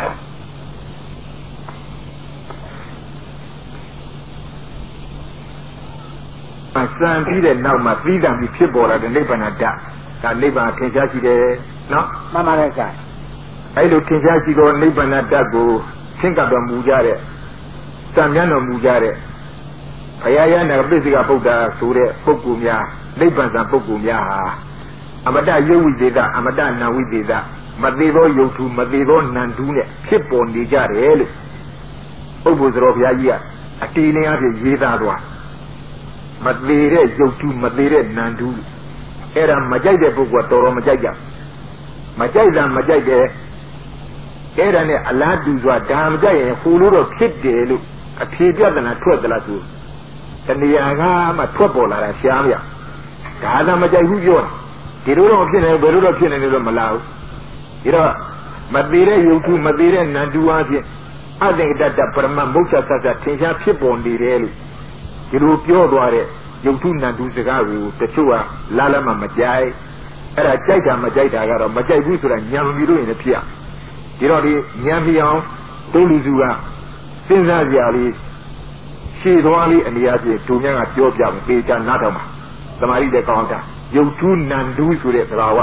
အစံပြီးတဲ့နောက်မှာသီးသန့်ပြီးဖြစ်ပေါ်လာတဲ့နိဗ္ဗာန်တတ်ဒါနိဗ္ဗာန်ထင်ရှားရှိတယ်နော်မှန်ပါတယ်ဆရာအဲ့လိုထင်ရှားရှိသောနိဗ္ဗာန်တတ်ကိုရှင်းကပ်တော်မူကြတဲ့စံမြန်းတော်မူကြတဲ့ဘုရားရဟန္တာပိစိကဗုဒ္ဓဆိုတဲ့ပုဂ္ဂိုလ်များနိဗ္ဗာန်စံပုဂ္ဂိုလ်များဟာအမတယုတ်ဝိသေသအမတနာဝိသေသမသေးသောယုတ်ထုမသေးသောနန္ဒုနဲ့ဖြစ်ပေါ်နေကြတယ်လို့ပုဂ္ဂိုလ်တော်ဘုရားကြီးကအတီးလင်းအဖြစ်ရေးသားသွားမသေးတဲ့ယုတ်ထုမသေးတဲ့နန္ဒု era majai de buku toro majaja majai dan majai de era ne aladu zwa da majai fulu ro phit de lu a phie pyadana thwat dala su taniya ga ma thwat paw la da sha mya da da majai hu pyo di lo lo phit ne be lo lo phit ne lo ma la hu di do ma the de yautu ma the de nandu a phit a thing datta parama moksha sasa thin sha phit paw ne de lu di lo pyo twa de yautu nandu saka ru tachu wa la la ma majai era jai da majai da ga ro majai bu so da nyam mi lo yin ne phit ya di do di nyam mi aung to lu su gaစဉ်းစားကြလေးရှည်သွားလေးအနေအချင်းဒုညံကပြောပြမယ်ပေချာနားတော့မှာသမာဓိတဲ့ကောင်းတာယုတ်ထုနန္ဒူးဆိုတဲ့သဘာဝ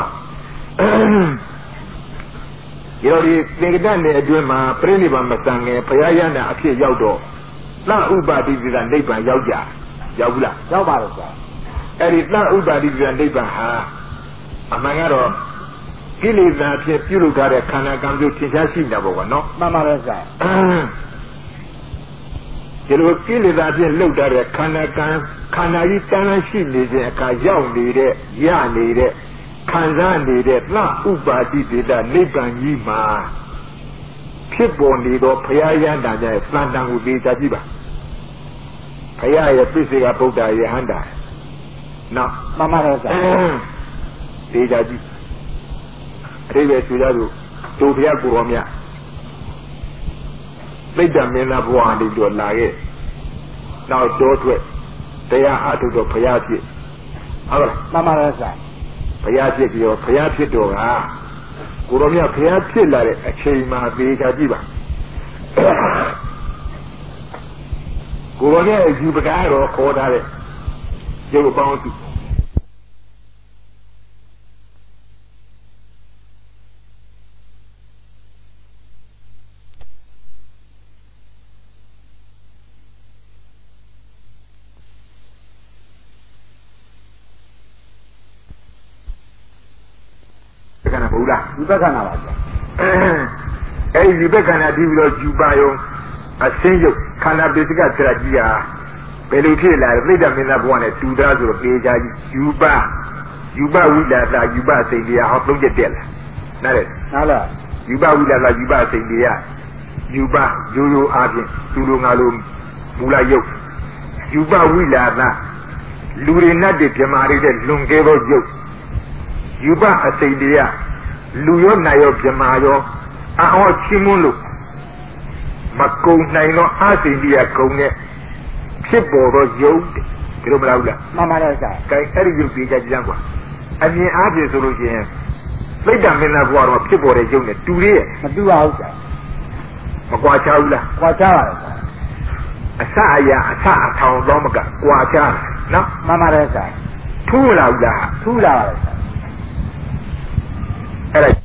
ဒီလိုဒီသင်္ကတနဲ့အတွင်းမှာပြိဋိဘံမစံငယ်ဘုရားရဟန္တာအဖြစ်ရောက်တော့သဥပါတိပိကနိဗ္ဗာန်ရောက်ကြရောက်ဘူးလားရောက်ပါလို့ဆရာအဲ့ဒီသဥပါတိပိကနိဗ္ဗာန်ဟာအမှန်ကတော့ကိလေသာဖြင့်ပြုလုပ်ထားတဲ့ခန္ဓာကံပြုထင်ရှားရှိနေတာပေါ့ကွာနော်မှန်ပါပဲဆရာဒီလိုကိလေသာဖြင့်လှုပ်ထားတဲ့ခန္ဓာကံခန္ဓာကြီးတန်းတန်းရှိနေခြင်းအခါရောက်နေတဲ့ရနေတဲ့ခံစားနေတဲ့သဥပါတိပိကနိဗ္ဗာန်ကြီးမှာဖြစ်ပေါ်နေသောဘုရားရဟန္တာရဲ့သံတန်ကိုသိချကြည့်ပါဘုရားရဲ့ပြည့်စုံကဗုဒ္ဓယဟန္တာနော်မှန်ပါတယ်ဆရာသိချကြည့်အရိပဲဆိုကြလို့တို့ဘုရားကိုရောမြတ်သိတ္တမင်းသားဘဝအနေနဲ့လာခဲ့နောက်တော့ထွက်တရားအထုတော်ဘုရားဖြစ်ဟုတ်လားမှန်ပါတယ်ဆရာဘုရားဖြစ်ပြီးတော့ဘုရားဖြစ်တော်ကကိုရောမြတ်ဘုရားဖြစ်လာတဲ့အချိန်မှာသိချကြည့်ပါကိုရောမြတ်ယူပကားတော့ခေါ်ထားတဲ့ရုပ်ပေါင်းစုဟုတ်လားဒီဘက်ကနာပါဗျာအဲဒီဒီဘက်ကနာပြီးပြီးတော့ယူပါယုံအစင်းရုပ်ခန္ဓာပိစကဆရာကြီးဟာဘယ်လိုဖြစ်လာလဲသိတ္တမင်းသားဘဝနဲ့တူသားဆိုတော့ပေချာကြီးယူပါယူပါဝိလာတာယူပါစိတ်တရားဟောသုံးချက်တက်လာနားလေနားလားယူပါဝိလာတာယူပါစိတ်တရားယူပါရိုးရိုးအားဖြင့်သူလိုငါလိုမူလယုတ်ယူပါဝိလာတာလူတွေနဲ့တည်းပြမာတွေတဲ့လွန်ကဲသောယုတ်ယူပါအစိတ်တရားလူရောနာရောပြမာရောအော်ချင်းမွန်းလို့မကုံနိုင်တော့အစိန်တရားကုံနဲ့ဖြစ်ပေါ်တော့ယုတ်ဒီလိုမလားဘူးလားမှန်ပါတယ်ဆရာကဲအဲ့ဒီယုတ်ပြေးကြကြမ်းကွာအမြင်အားဖြင့်ဆိုလို့ရှိရင်သိတ္တမင်းသားဘဝတော့ဖြစ်ပေါ်တဲ့ယုတ်နဲ့တူရဲ့မတူပါဘူးဆရာမကွာချဘူးလားကွာချပါတယ်ဆရာအစအရာအစအထောင်တော့မကကွာချနော်မှန်ပါတယ်ဆရာထူးလာဘူးလားထူးလာပါတယ်ဆရာအဲ့ဒါ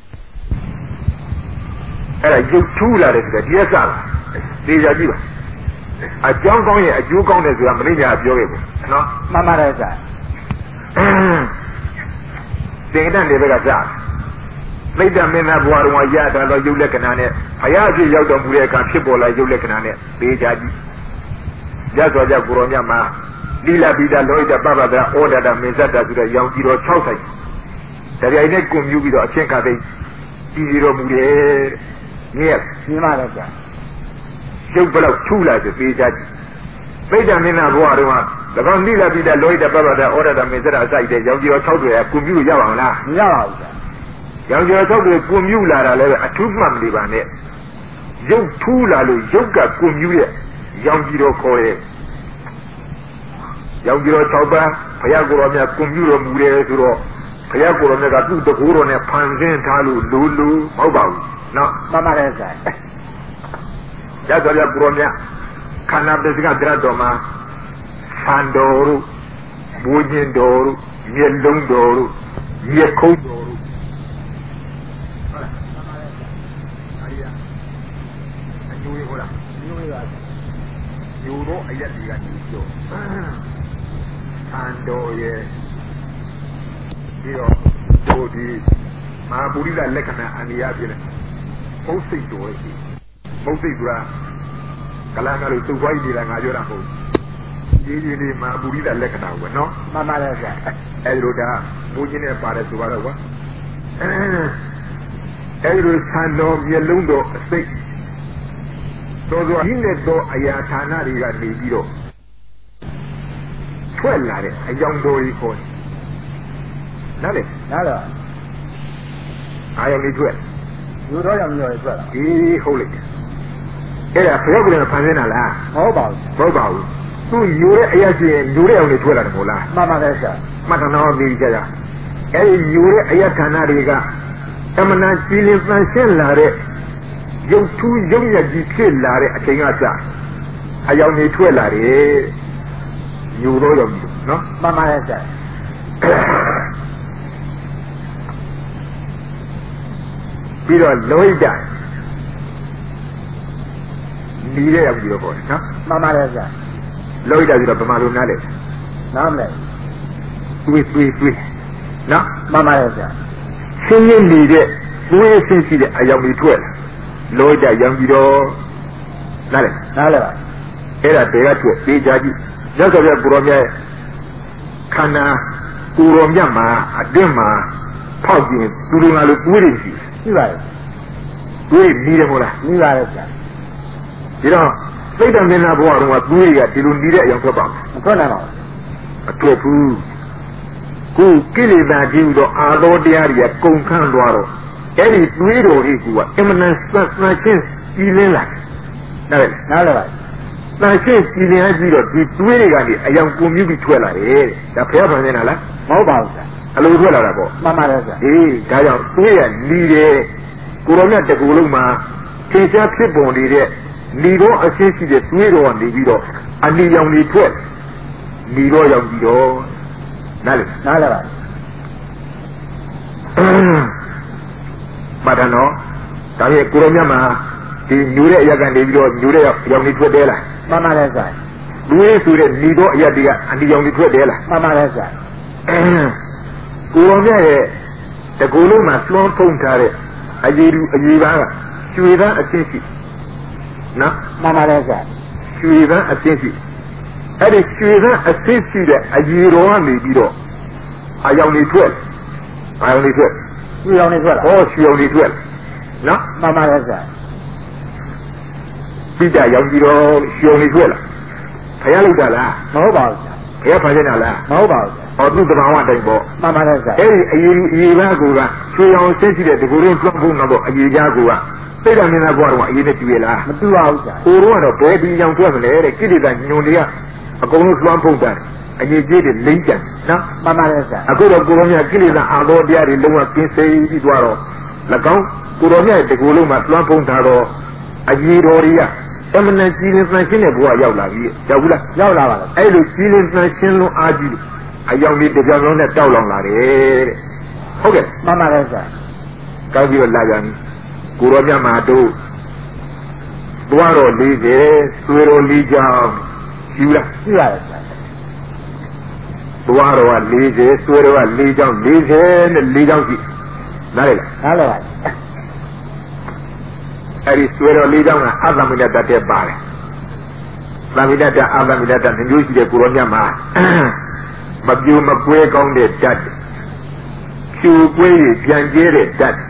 အဲ့ဒါရုပ်ထူးလာတယ်ဆိုတာဒီရစလားသိကြကြည့်ပါအကြောင်းကောင်းရဲ့အကျိုးကောင်းတယ်ဆိုတာမင်းညာပြောခဲ့ဘူးနော်မှန်ပါတယ်ဆရာသင်္ကတန်တွေဘက်ကစသိတ္တမင်းသားဘဝတော်ရတာတော့ရုပ်လက္ခဏာနဲ့ဘုရားဖြစ်ရောက်တော်မူတဲ့အခါဖြစ်ပေါ်လာရုပ်လက္ခဏာနဲ့သိကြကြည့်ရသော်ကြကိုရောမြတ်မှာလိလပိတာလောဟိတပပဒရာဩဒတာမင်းဇတ္တဆိုတဲ့ရောင်ကြီးတော်၆ဆိုင်တရားနဲ့ကွန်မြူပြီးတော့အချင်းခါသိပြီးပြီးတော့မူတယ်ညက်ရှင်းပါတော့ကြာရုပ်ဘလောက်ထူလာဆိုပေးကြကြည့်ပိဋကမင်းသားဘဝတော်မှာ၎င်းလိလပိတာလောဟိတပပဒရာဩဒတာမင်းဇတ္တအစိုက်တဲ့ရောင်ကြီးတော်၆တွေကကွန်မြူလို့ရပါမလားမရပါဘူးကြာရောင်ကြီးတော်၆တွေကွန်မြူလာတာလည်းအထူးမှတ်မနေပါနဲ့ရုပ်ထူလာလို့ရုပ်ကကွန်မြူရဲ့ရောင်ကြီးတော်ခေါ်ရဲ့ရောင်ကြီးတော်၆ပါးဘုရားကိုယ်တော်မြတ်ကွန်မြူတော်မူတယ်ဆိုတော့ဘုရားကိုယ်တော်မြတ်ကသူ့တကူတော်နဲ့ဖန်ဆင်းထားလို့လူလူမဟုတ်ပါဘူးနော်မှန်ပါတယ်ဆရာရသော်ပြကိုယ်တော်မြတ်ခန္ဓာပစ္စကတရတော်မှာဆံတော်တို့ဘိုးကျင်တော်တို့မျက်လုံးတော်တို့မျက်ခုံးတော်တို့ဟုတ်လားမှန်ပါတယ်ဆရာအားရအကျိုးရဟုတ်လားအကျိုးရပါယူတော့အရက်တွေကဒီပြောဆံတော်ရဲ့ပြီးတော့တို့ဒီမဟာပုရိသလက္ခဏာအနိယဖြစ်တယ်ဘုစိတ်တော်ရဲ့ဘုစိတ်ဆိုတာကလန်ကလေးသူ့ဘွားကြီးနေတာငါပြောတာမဟုတ်ဒီဒီလေးမှာပုရိသလက္ခဏာပဲနော်မှန်ပါတယ်ဗျာအဲ့လိုဒါဘိုးကြီးနဲ့ပါတယ်ဆိုတော့ကွာအဲ့လိုဆံတော်မျက်လုံးတော်အစိတ်တော်တော်ဒီနဲ့တော့အရာဌာနတွေကနေပြီးတော့ထွက်လာတဲ့အကြောင်းတော်ကြီးခေါ်တယ်နားလေနားတော့အာယုန်ကြီးထွက်ယူတော့ရောင်ရောထွက်လာဒီဟုတ်လေအဲ့ဒါဘယ်လိုလဲဖန်ဆင်းတာလားမဟုတ်ပါဘူးမဟုတ်ပါဘူးသူယူတဲ့အရာချင်းယူတဲ့အောင်တွေထွက်လာတယ်မို့လားမှန်ပါတယ်ဆရာမှတ်တော်ပြီးကြရအဲ့ဒီယူတဲ့အရာဌာနတွေကအမနာကြည်လင်ပန်းရှင်းလာတဲ့ရုပ်ထူးရုပ်ရည်ကြီးဖြစ်လာတဲ့အချိန်ကစအယောင်တွေထွက်လာတယ်ယူတော့ရောနော်မှန်ပါတယ်ဆရာပြီးတော့လောဟိတနီးတဲ့ရောက်ပြီးတော့ပေါ့နော်မှန်ပါတယ်ဆရာလောဟိတပြီးတော့ဗမာလိုနားလေနားမလဲတွေးတွေးတွေးနော်မှန်ပါတယ်ဆရာရှင်းရင်းနေတဲ့တွေးရှင်းရှိတဲ့အယောင်တွေထွက်လာလောဟိတရောင်ပြီးတော့နားလေနားလေပါအဲ့ဒါတေကထွက်တေးကြကြည့်ရသော်ပြကိုရောမြတ်ခန္ဓာကိုရောမြတ်မှာအတွင်းမှာဖောက်ခြင်းသူတို့ကလို့တွေးနေရှိရှိပါတယ်တွေးပြီးတယ်မို့လားပြီးပါတယ်ဆရာဒီတော့စိတ်တမင်းသားဘဝတော့တွေးရဒီလိုပြီးတဲ့အယောင်ထွက်ပါမထွက်နိုင်ပါဘူးမထွက်ဘူးကိုကိလေသာကြီးတော့အာသောတရားတွေကကုန်ခန့်သွားတော့အဲ့ဒီတွေးတော်ကြီးကအမှန်တန်စက်စက်ချင်းကြီးလင်းလာနားလေနားလေပါတန်ရှင်းကြည်လင်ပြီးတော့ဒီတွေးတွေကနေအယောင်ကိုမြူးပြီးထွက်လာတယ်ဒါဖျားဖန်နေတာလားမဟုတ်ပါဘူးဆရာအလိုထွက်လာတာပေါ့မှန်ပါတယ်ဆရာအေးဒါကြောင့်တွေးရလီတယ်ကိုရောမြတ်တကူလုံးမှာသင်္ချာဖြစ်ပုံနေတဲ့လီတော့အရှင်းရှိတဲ့တွေးတော်ကနေပြီးတော့အလီရောင်တွေထွက်လီတော့ရောင်ပြီးတော့နားလေနားလေပါပါဒနော်ဒါပေမဲ့ကိုရောမြတ်မှာဒီညူတဲ့အရာကနေပြီးတော့ညူတဲ့ရောင်တွေထွက်တယ်လားမှန်ပါတယ်ဆရာလူရေးဆိုတဲ့ညီတော်အရာတွေကအနီရောင်တွေထွက်တယ်လားမှန်ပါတယ်ဆရာကိုရောမြတ်ရဲ့တကူလုံးမှာလွှမ်းဖုံးထားတဲ့အရေးလူအရေးပါကရွှေသားအချင်းရှိနော်မှန်ပါတယ်ဆရာရွှေသားအချင်းရှိအဲ့ဒီရွှေသားအချင်းရှိတဲ့အရေးတော်ကနေပြီးတော့အယောင်တွေထွက်အယောင်တွေထွက်ရွှေရောင်တွေထွက်ဟောရွှေရောင်တွေထွက်နော်မှန်ပါတယ်ဆရာပိဋကရောင်ကြီးတော့ရွှေရောင်တွေထွက်လာဘုရားလောက်တာလားမဟုတ်ပါဘူးဆရာဘုရားဖန်ဆင်းတာလားမဟုတ်ပါဘူးဟောသူ့တဘာဝတိုင်ပေါ့မှန်ပါတယ်ဆရာအဲ့ဒီအရေးအရေးပါကူကရွှေရောင်ဆင်းရှိတဲ့ဒီကိုယ်ရင်းတွန်းဖို့တော့အရေးကြကူကစိတ်ဓာတ်မင်းသားဘွားတော့အရေးနဲ့တူရလားမတူပါဘူးဆရာကိုယ်တော့ဘယ်ဒီရောင်ထွက်မလဲတဲ့ကိလေသာညွန်တွေကအကုန်လုံးလွှမ်းဖုံးတာအရေးကြီးတယ်လိမ့်ကြနော်မှန်ပါတယ်ဆရာအခုတော့ကိုယ်တော်မြတ်ကိလေသာအာသောတရားတွေလုံးဝကင်းစိတ်ပြီးသွားတော့၎င်းကိုယ်တော်မြတ်ဒီကိုယ်လုံးမှာလွှမ်းဖုံးထားတော့အရေးတော်တွေကအမှန်တန်ကြည်လင်သန့်ရှင်းတဲ့ဘဝရောက်လာပြီရောက်ဘူးလားရောက်လာပါလားအဲ့လိုကြည်လင်သန့်ရှင်းလုံးအားကြီးအယောင်လေးတစ်ပြောင်းလုံးနဲ့တောက်လောင်လာတယ်တဲ့ဟုတ်ကဲ့မှန်ပါတယ်ဆရာကောင်းပြီးတော့လာကြပြီကိုရောမြတ်မှာတို့ဘဝတော်လေးစေသွေတော်လေးကြောင်ယူလားယူရတယ်ဆရာဘဝတော်ကလေးစေသွေတော်ကလေးကြောင်လေးစေနဲ့လေးကြောင်ရှိနားလေလားနားလေပါအဲ့ဒီဆွေတော်လေးကြောင့်ကအသမိနတတ်တဲ့ပါတယ်။သမိနတအသမိနတမျိုးရှိတဲ့ကိုရောမြတ်မှာမပြိုမကွဲကောင်းတဲ့တတ်ဖြူကွဲရပြန်ကျဲတဲ့တတ်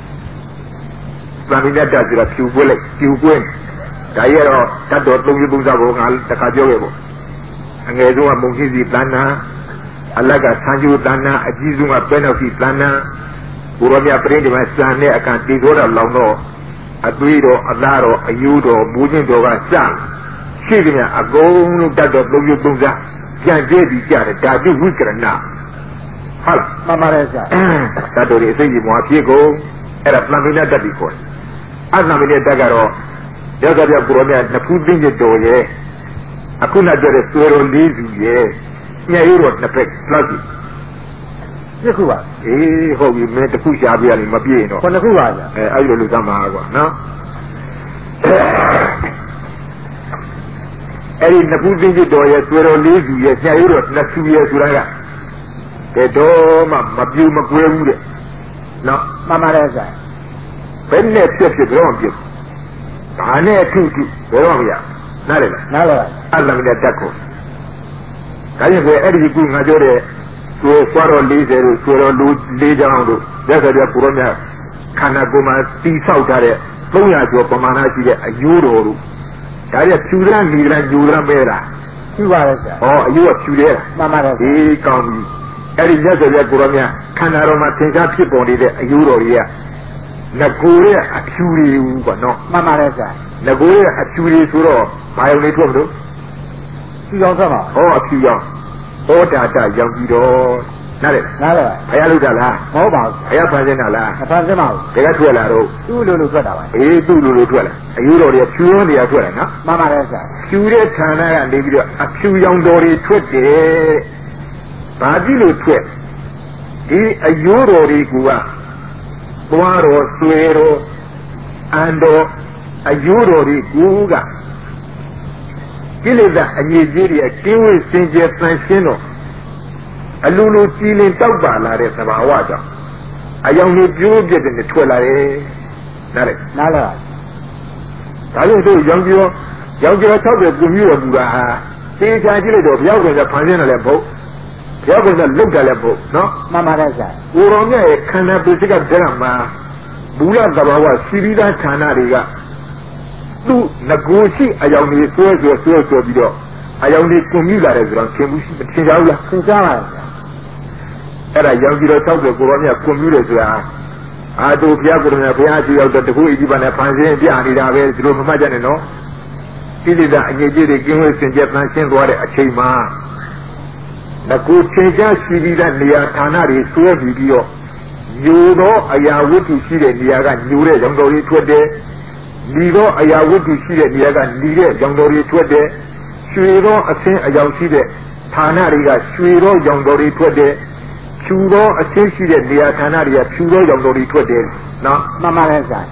သမိနတဆိုတာဖြူကွဲလိုက်ဖြူကွဲဒါရတော့တတ်တော်သုံးရပုံစံကိုငါတခါပြောခဲ့ပေါ့။အငယ်ဆုံးကမုံရှိစီတဏ္ဍာအလတ်ကဆန်းကျိုးတဏ္ဍာအကြီးဆုံးကပဲနောက်စီတဏ္ဍာကိုရောမြတ်ပြိဋိဘံစံနဲ့အကံတည်တော်တော်လောင်တော့အသွေးတော်အသားတော်အယိုးတော်မူးခြင်းတော်ကစရှိကြမြအကုန်လုံးတတ်တော်သုံးမျိုးသုံးစားပြန်ကျဲပြီးကြတယ်ဓာတုဝိကရဏဟုတ်လားမှန်ပါတယ်ဆရာတတ်တော်ရဲ့အစိတ်ကြီးမွားဖြစ်ကုန်အဲ့ဒါပလန်မီနာတတ်ပြီးခေါ်တယ်အသမီနာတတ်ကတော့ယောဂပြပုရောမြတ်နှစ်ဖူးသိညတော်ရဲ့အခုနပြောတဲ့သွေတော်လေးစုရဲ့ညရိုးတော်နှစ်ဖက်လောက်ကြီးညခုပါအေးဟုတ်ပြီမင်းတခုရှားပြရလိမ့်မပြည့်တော့ခုနှစ်ခုပါဗျာအဲအဲ့လိုလူသမ်းမှာကွာနော်အဲ့ဒီနှစ်ခုသိညတော်ရဲ့သွေတော်လေးစုရဲ့ညရိုးတော်နှစ်စုရဲ့ဆိုတာကဘယ်တော့မှမပြူမကွဲဘူးတဲ့နော်မှန်ပါတယ်ဆရာဘယ်နဲ့ဖြစ်ဖြစ်တော့မဖြစ်ဘာနဲ့အထုထုဘယ်တော့မရနားလေလားနားလေပါအလ္လာဟ်နဲ့တက်ကိုဒါရင်ပဲအဲ့ဒီကူငါပြောတဲ့ကိုယ်သွားတော့လေးဆယ်လို့ဆိုတော့လူလေးချောင်းတို့လက်ဆက်ပြကိုရောမြတ်ခန္ဓာကိုယ်မှာတီဆောက်ထားတဲ့သုံးရာကျော်ပမာဏရှိတဲ့အယိုးတော်တို့ဒါရဖြူရမ်းနေလားညူရမ်းပဲလားဖြူပါရဲ့ဆရာဩအယိုးကဖြူတယ်မှန်ပါတယ်ဒီကောင်းပြီအဲ့ဒီလက်ဆက်ပြကိုရောမြတ်ခန္ဓာတော်မှာသင်္ချာဖြစ်ပေါ်နေတဲ့အယိုးတော်တွေကငကိုရဲ့အဖြူတွေဘူးပေါ့နော်မှန်ပါတယ်ဆရာငကိုရဲ့အဖြူတွေဆိုတော့ဘာယုံလေးထွက်မလို့ဖြူရောင်ထွက်ပါဟောအဖြူရောင်ဩတာတရောင်ကြည့်တော့နားလေနားလေဘုရားလုပ်တာလားမဟုတ်ပါဘူးဘုရားဖန်ဆင်းတာလားမဖန်ဆင်းပါဘူးတကယ်ထွက်လာတော့သူ့လိုလိုထွက်တာပါအေးသူ့လိုလိုထွက်လာအယူတော်တွေဖြူရောတွေကထွက်လာနော်မှန်ပါတယ်ဆရာဖြူတဲ့ဌာနကနေပြီးတော့အဖြူရောင်တော်တွေထွက်တယ်ဘာကြည့်လို့ထွက်ဒီအယူတော်တွေကသွားတော်ဆွေတော်အန်တော်အယူတော်တွေကကိလေသာအငြိကြီးတွေကကျင်းဝေစင်ကြယ်တန်ရှင်းတော့အလိုလိုကြည်လင်တောက်ပါလာတဲ့သဘာဝကြောင့်အယောင်တွေပြိုးပြတဲ့နဲ့ထွက်လာတယ်နားလေနားလေဒါကြောင့်တို့ရောင်ကျော်ရောင်ကျော်၆၀ကိုမြည်ရပူတာဟာတေချာကြည့်လိုက်တော့ဘုရားကောင်ကဖန်ဆင်းတယ်လည်းဘုတ်ဘုရားကောင်ကလုတ်တယ်လည်းဘုတ်နော်မှန်ပါတယ်ဆရာကိုတော်မြတ်ရဲ့ခန္ဓာပုစိကဓာတ်မှာဘူရသဘာဝစီရိသားဌာနတွေကသူ့ငကိုရှိအယောင်တွေဆွဲဆွဲဆွဲဆွဲပြီးတော့အယောင်တွေကိုမြည်လာတယ်ဆိုတော့သင်ဘူးရှိသင်ကြဘူးလားသင်ကြပါလားအဲ့ဒါရောင်ကြည်တော်၆၀ကိုရောမြတ်ကွန်မြူတယ်ဆိုတာအာတို့ဘုရားကိုယ်တော်ဘုရားကြည်ရောက်တော့တခုဣတိပါနဲ့ဖန်ဆင်းပြနေတာပဲဒီလိုမမှတ်ကြနဲ့နော်တိတိကအငြိကြီးတွေကင်းဝဲစင်ကြယ်ပန်းရှင်းသွားတဲ့အချိန်မှာငကိုချိန်ချရှိပြီးတဲ့နေရာဌာနတွေဆွဲပြီးပြီးတော့ညိုသောအရာဝတ္ထုရှိတဲ့နေရာကညိုတဲ့ရောင်တော်တွေထွက်တယ်ညီသောအရာဝတ္ထုရှိတဲ့နေရာကညီတဲ့ရောင်တော်တွေထွက်တယ်ရွှေသောအဆင်းအယောင်ရှိတဲ့ဌာနတွေကရွှေသောရောင်တော်တွေထွက်တယ်ဖြူသောအဆင်းရှိတဲ့နေရာဌာနတွေကဖြူသောရောင်တော်တွေထွက်တယ်နော်မှန်ပါလေဆရာ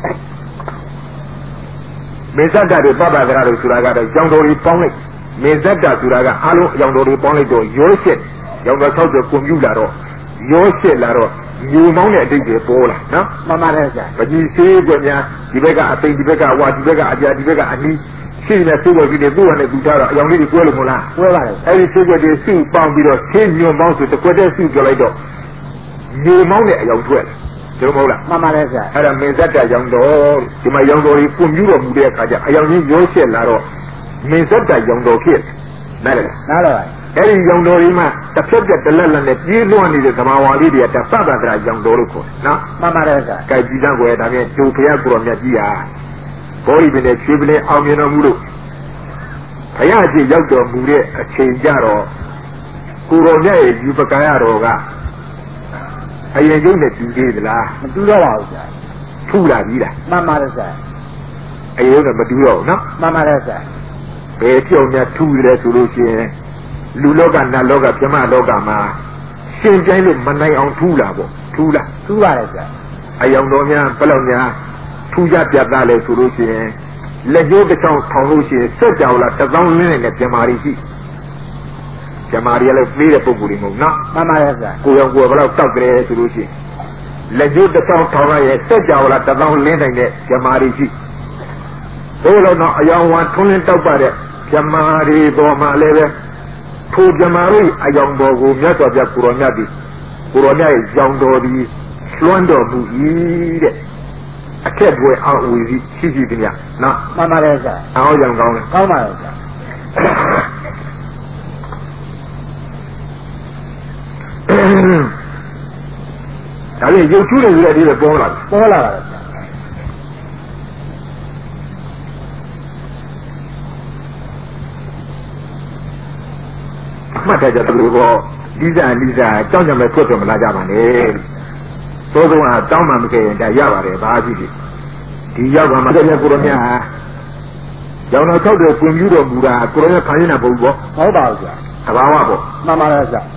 မေဇ္ဇတတွေပပ္ပဒရာတို့ဆိုတာကတော့ရောင်တော်တွေပေါင်းလိုက်မေဇ္ဇတဆိုတာကအားလုံးရောင်တော်တွေပေါင်းလိုက်တော့ရောရှက်ရောင်တော်၆၀ကွန်ပျူတာတော့ရောရှက်လာတော့ညူမောင်းတဲ့အတိတ်တွေပေါ်လာနော်မှန်ပါလေဆရာပကြီးသေးကြများဒီဘက်ကအသိဒီဘက်ကအဝါဒီဘက်ကအပြာဒီဘက်ကအနီးရှိနေတဲ့သို့တော်ကြီးတွေသူ့ဟာနဲ့သူထားတော့အယောင်လေးတွေကွဲလို့မလားကွဲပါလေအဲ့ဒီသို့တော်ကြီးစုပေါင်းပြီးတော့ဆင်းညွန်ပေါင်းဆိုတကွက်တဲ့စုပြောလိုက်တော့ညူမောင်းတဲ့အယောင်ထွက်တယ်ဒီလိုမဟုတ်လားမှန်ပါလေဆရာအဲ့ဒါမင်းဇတ်တရောင်တော်ဒီမှာရောင်တော်ကြီးပွန်ပြူတော်မူတဲ့အခါကျအယောင်ကြီးရောရှက်လာတော့မင်းဇတ်တရောင်တော်ဖြစ်နားလေနားလေပါအဲ့ဒီရောင်တော်ကြီးမှာတစ်ဖြက်ပြက်တလက်လက်နဲ့ပြေးလွှမ်းနေတဲ့သမာဝါလေးတွေကတပ္ပတ္တရာရောင်တော်လို့ခေါ်တယ်နော်မှန်ပါလေဆရာကြိုက်ကြည့်တဲ့ကွယ်ဒါပြန်ကျိုးဖျားကိုရောမြတ်ကြီးဟာဘောရီပင်နဲ့ချွေးပလင်းအောင်မြင်တော်မူလို့ဘုရားကြီးရောက်တော်မူတဲ့အချိန်ကြတော့ကိုတော်မြတ်ရဲ့ယူပကာယတော်ကအရင်ကျုပ်နဲ့တူသေးသလားမတူတော့ပါဘူးဆရာထူလာပြီလားမှန်ပါလေဆရာအရင်ကမတူတော့ဘူးနော်မှန်ပါလေဆရာဘယ်ပြောင်းများထူတယ်ဆိုလို့ရှိရင်လူလောကနတ်လောကပြမလောကမှာရှင်ပြိုင်းလို့မနိုင်အောင်ထူလာပေါ့ထူလာထူပါလေဆရာအယောင်တော်များဘယ်လောက်များထူကြပြတ်သားလဲဆိုလို့ရှိရင်လက်ကျိုးတစ်ချောင်းထောင်လို့ရှိရင်စက်ကြောလာတစ်သောင်းလင်းနဲ့ပြမာရီရှိပြမာရီလည်းပြေးတဲ့ပုံကိုယ်တွေမဟုတ်နော်မှန်ပါရဲ့ဆရာကိုရောင်ကိုယ်ဘယ်လောက်တောက်ကြလဲဆိုလို့ရှိရင်လက်ကျိုးတစ်ချောင်းထောင်လိုက်ရင်စက်ကြောလာတစ်သောင်းလင်းနိုင်တဲ့ပြမာရီရှိဘို့လို့တော့အယောင်ဝါထွန်းလင်းတောက်ပါတဲ့ပြမာရီပေါ်မှာလည်းပဲထိုပြမာရီအယောင်ပေါ်ကိုမြတ်စွာဘုရားကိုရောမြတ်သည်ကိုရောမြတ်ရဲ့ရောင်တော်သည်လွှမ်းတော်မူ၏တဲ့အခက်ပွဲအောင်ဝီစီရှိရှိတည်းနော်မှန်ပါလေဆရာအောင်ရောင်ကောင်းတယ်ကောင်းပါလေဆရာဒါလည်းရုပ်ချူးတယ်ဆိုတဲ့ဒီလိုပေါ်လာပေါ်လာပါလေဆရာမှတ်တယ်ကြတယ်လို့တော့ဒီစားဒီစားကြောက်ကြမဲ့ဖွတ်တယ်မလားကြပါနဲ့သို့သောကတောင်းမှမခဲ့ရင်ဒါရပါတယ်ဘာကြည့်ကြည့်ဒီရောက်ကမှတကယ်ကိုရမြဟာရောင်တော်၆တယ်ပွင့်ပြူတော်မူတာကိုရမြခံနေတာပုံပေါ့ဟုတ်ပါဘူးဆရာသဘာဝပေါ့မှန်ပါလားဆရာ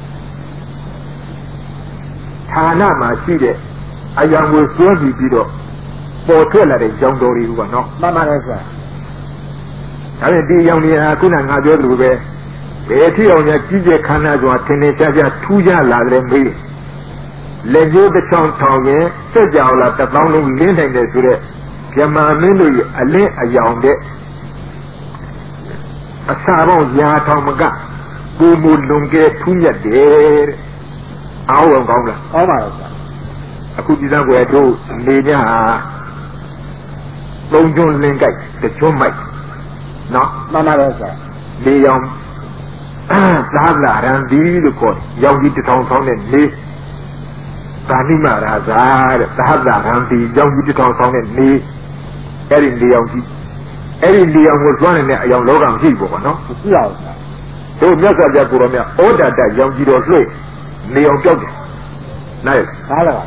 ဌာနမှာရှိတဲ့အယောင်ကိုစွဲပြီးပြီးတော့ပေါ်ထွက်လာတဲ့ရောင်တော်တွေကနော်မှန်ပါလားဆရာဒါပေမဲ့ဒီရောင်တွေဟာခုနငါပြောသလိုပဲဘယ်ထိအောင်များကြီးကျယ်ခမ်းနားစွာထင်ထင်ရှားရှားထူးခြားလာတယ်မေးလက်ကျိုးတစ်ချောင်းထောင်ရင်စက်ကြောလာတစ်သောင်းလုံးလင်းနိုင်တယ်ဆိုတော့ဗြဟ္မာမင်းတို့ရဲ့အလင်းအယောင်တဲ့အစာပေါင်းရာထောင်မကကိုမူလွန်ကဲထူးမြတ်တယ်အားဝင်ကောင်းလားကောင်းပါရဲ့ဗျာအခုဒီစံကိုတို့နေကြဟာသုံးကျွန်းလင်းကြိုက်တကျွန်းမိုက်နော်မှန်ပါရဲ့ဗျာလေရောင်သာလာရန်ဒီလို့ခေါ်ရောင်ကြီးတစ်ထောင်ဆောင်းတဲ့နေသာနိမာရာဇာတဲ့သာလာရန်ဒီရောင်ကြီးတစ်ထောင်ဆောင်းတဲ့နေအဲ့ဒီလေရောင်ကြီးအဲ့ဒီလေရောင်ကိုကျွမ်းနေတဲ့အယောင်လောကမရှိဘူးပေါ့နော်မရှိပါဘူးတို့မြတ်စွာဘုရားကိုရောမြတ်ဩဒါတရောင်ကြီးတော်လွှဲ့လေရောင်ပြောက်တယ်နိုင်လားလား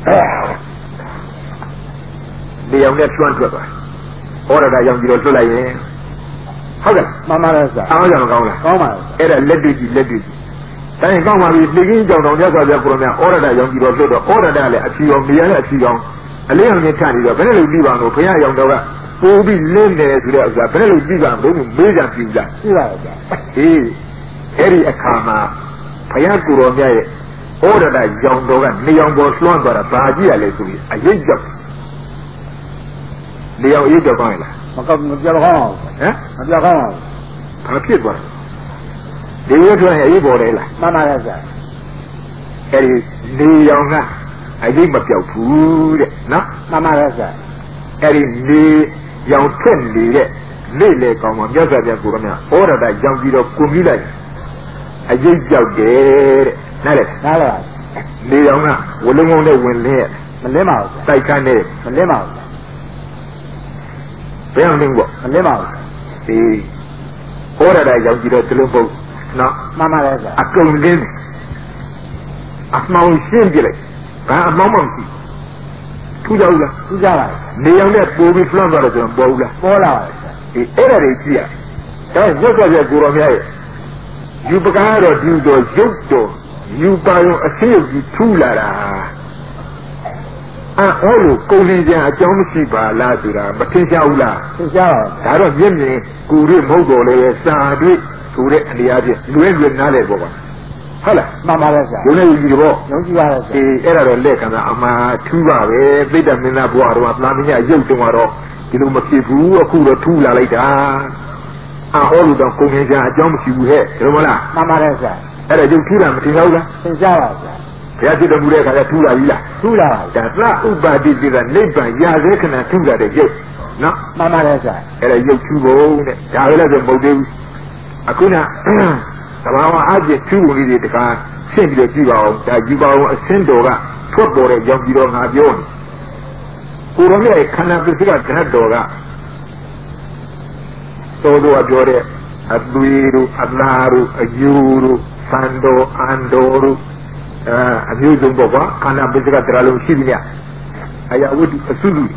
လေရောင်နဲ့ကျွမ်းထွက်သွားဩဒါတရောင်ကြီးတော်လွှတ်လိုက်ရင်ဟုတ်ကဲ့မှန်ပါရဲ့ဆရာအားကြောင့်ကောင်းလားကောင်းပါရဲ့အဲ့ဒါလက်တွေ့ကြီးလက်တွေ့ကြီးဒါရင်ကောင်းပါပြီလေကင်းကြောင်တော်မြတ်စွာဘုရားကိုရောမြတ်ဩဒါတရောင်ကြီးတော်လွှတ်တော့ဩဒါတလည်းအဖြူအောင်မြရတဲ့အဖြူအောင်အလေးအောင်နဲ့ထနေတော့ဘယ်နဲ့လို့ပြီးပါလို့ဘုရားရောင်တော်ကပိုးပြီးလင်းတယ်ဆိုတဲ့ဥစ္စာဘယ်နဲ့လို့ပြီးပါလို့မေးကြပြူကြရှိပါရဲ့ဆရာအေးအဲ့ဒီအခါမှာဘုရားကိုရောမြတ်ရဲ့ဩရဒရောင်တော်ကနေရောင်ပေါ်လွှမ်းသွားတာဘာကြည့်ရလဲဆိုပြီးအရေးကြောက်နေရောင်အရေးကြောက်ကောင်းရလားမကောင်းမပြောကောင်းအောင်ဟမ်မပြောကောင်းအောင်ဘာဖြစ်သွားလဲဒီဝတ်ထွန်းအရေးပေါ်တယ်လားမှန်ပါရဲ့ဆရာအဲ့ဒီနေရောင်ကအရေးမပြောက်ဘူးတဲ့နော်မှန်ပါရဲ့ဆရာအဲ့ဒီနေရောင်ထွက်နေတဲ့လေလေကောင်းမှာမြတ်စွာဘုရားကိုရမြတ်ဩရဒရောင်ကြည့်တော့ကိုမိလိုက်အရေးကြောက်တယ်တဲ့နားလေနားလေနေရောင်ကဝလုံးကုန်းနဲ့ဝင်လင်းမလင်းပါဘူးတိုက်ခန်းနဲ့မလင်းပါဘူးဘယ်အောင်လင်းပေါ့မလင်းပါဘူးဒီဟောရတာရောက်ကြည့်တော့ဒီလိုပုံနော်မှန်ပါလေဆရာအကုန်လင်းအမှောင်ရှင်းပြလိုက်ဘာအမှောင်မှမရှိထူးကြဘူးလားထူးကြပါလေနေရောင်နဲ့ပိုးပြီးဖလွှမ်းသွားတော့ကျွန်တော်ပေါ်ဘူးလားပေါ်လာပါလေဆရာဒီအဲ့ဒါတွေကြည့်ရဒါရုပ်ကပြကိုရောမြတ်ရဲ့ယူပကားတော့ဒီတော့ရုပ်တော်ယူပါရုံအစိရုပ်ကြီးထူလာတာအဲ့လိုကုန်လင်းကြအကြောင်းမရှိပါလားဆိုတာမထင်ရှားဘူးလားထင်ရှားပါဒါတော့မျက်မြင်ကိုယ်ရမဟုတ်တော့လေစာတွေ့ဆိုတဲ့အနေအချင်းလွဲလွဲနားလေပေါ့ကွာဟုတ်လားမှန်ပါပါဆရာယုံနေယူကြည့်ပေါ့ယုံကြည်ပါရဲ့ဆရာအေးအဲ့ဒါတော့လက်ခံတာအမှန်ထူးပါပဲသိတ္တမင်းသားဘုရားတော်ကသာမညရုပ်တုံတော့ဒီလိုမဖြစ်ဘူးအခုတော့ထူးလာလိုက်တာအဟောလို့တော့ကုန်လင်းကြအကြောင်းမရှိဘူးဟဲ့ဒီလိုမလားမှန်ပါတယ်ဆရာအဲ့ဒါရုပ်ထူးတာမထင်ဘူးလားထင်ရှားပါဆရာဘုရားဖြစ်တော်မူတဲ့အခါကျထူလာပြီလားထူလာပါဒါသဥပါတိတိကနိဗ္ဗာန်ရာသေးခဏထူလာတဲ့ရုပ်နော်မှန်ပါတယ်ဆရာအဲ့ဒါရုပ်ထူပုံတဲ့ဒါပဲလည်းဆိုမဟုတ်သေးဘူးအခုနသဘာဝအကျင့်ထူပုံလေးတွေတကားရှင်းပြီးတော့ကြည့်ပါဦးဒါကြည့်ပါဦးအစင်းတော်ကထွက်ပေါ်တဲ့ကြောင့်ပြီးတော့ငါပြောနေကိုယ်တော်ရဲ့ခန္ဓာပစ္စည်းကဓာတ်တော်ကသောတော်ပြောတဲ့အသွေးတို့အလားတို့အယူတို့သံတော်အန်တော်တို့အမျိုးစုံပေါ့ကွာခန္ဓာပစ္စည်းကတရားလုံးရှိပြီညအရာဝတ္ထုအစုစု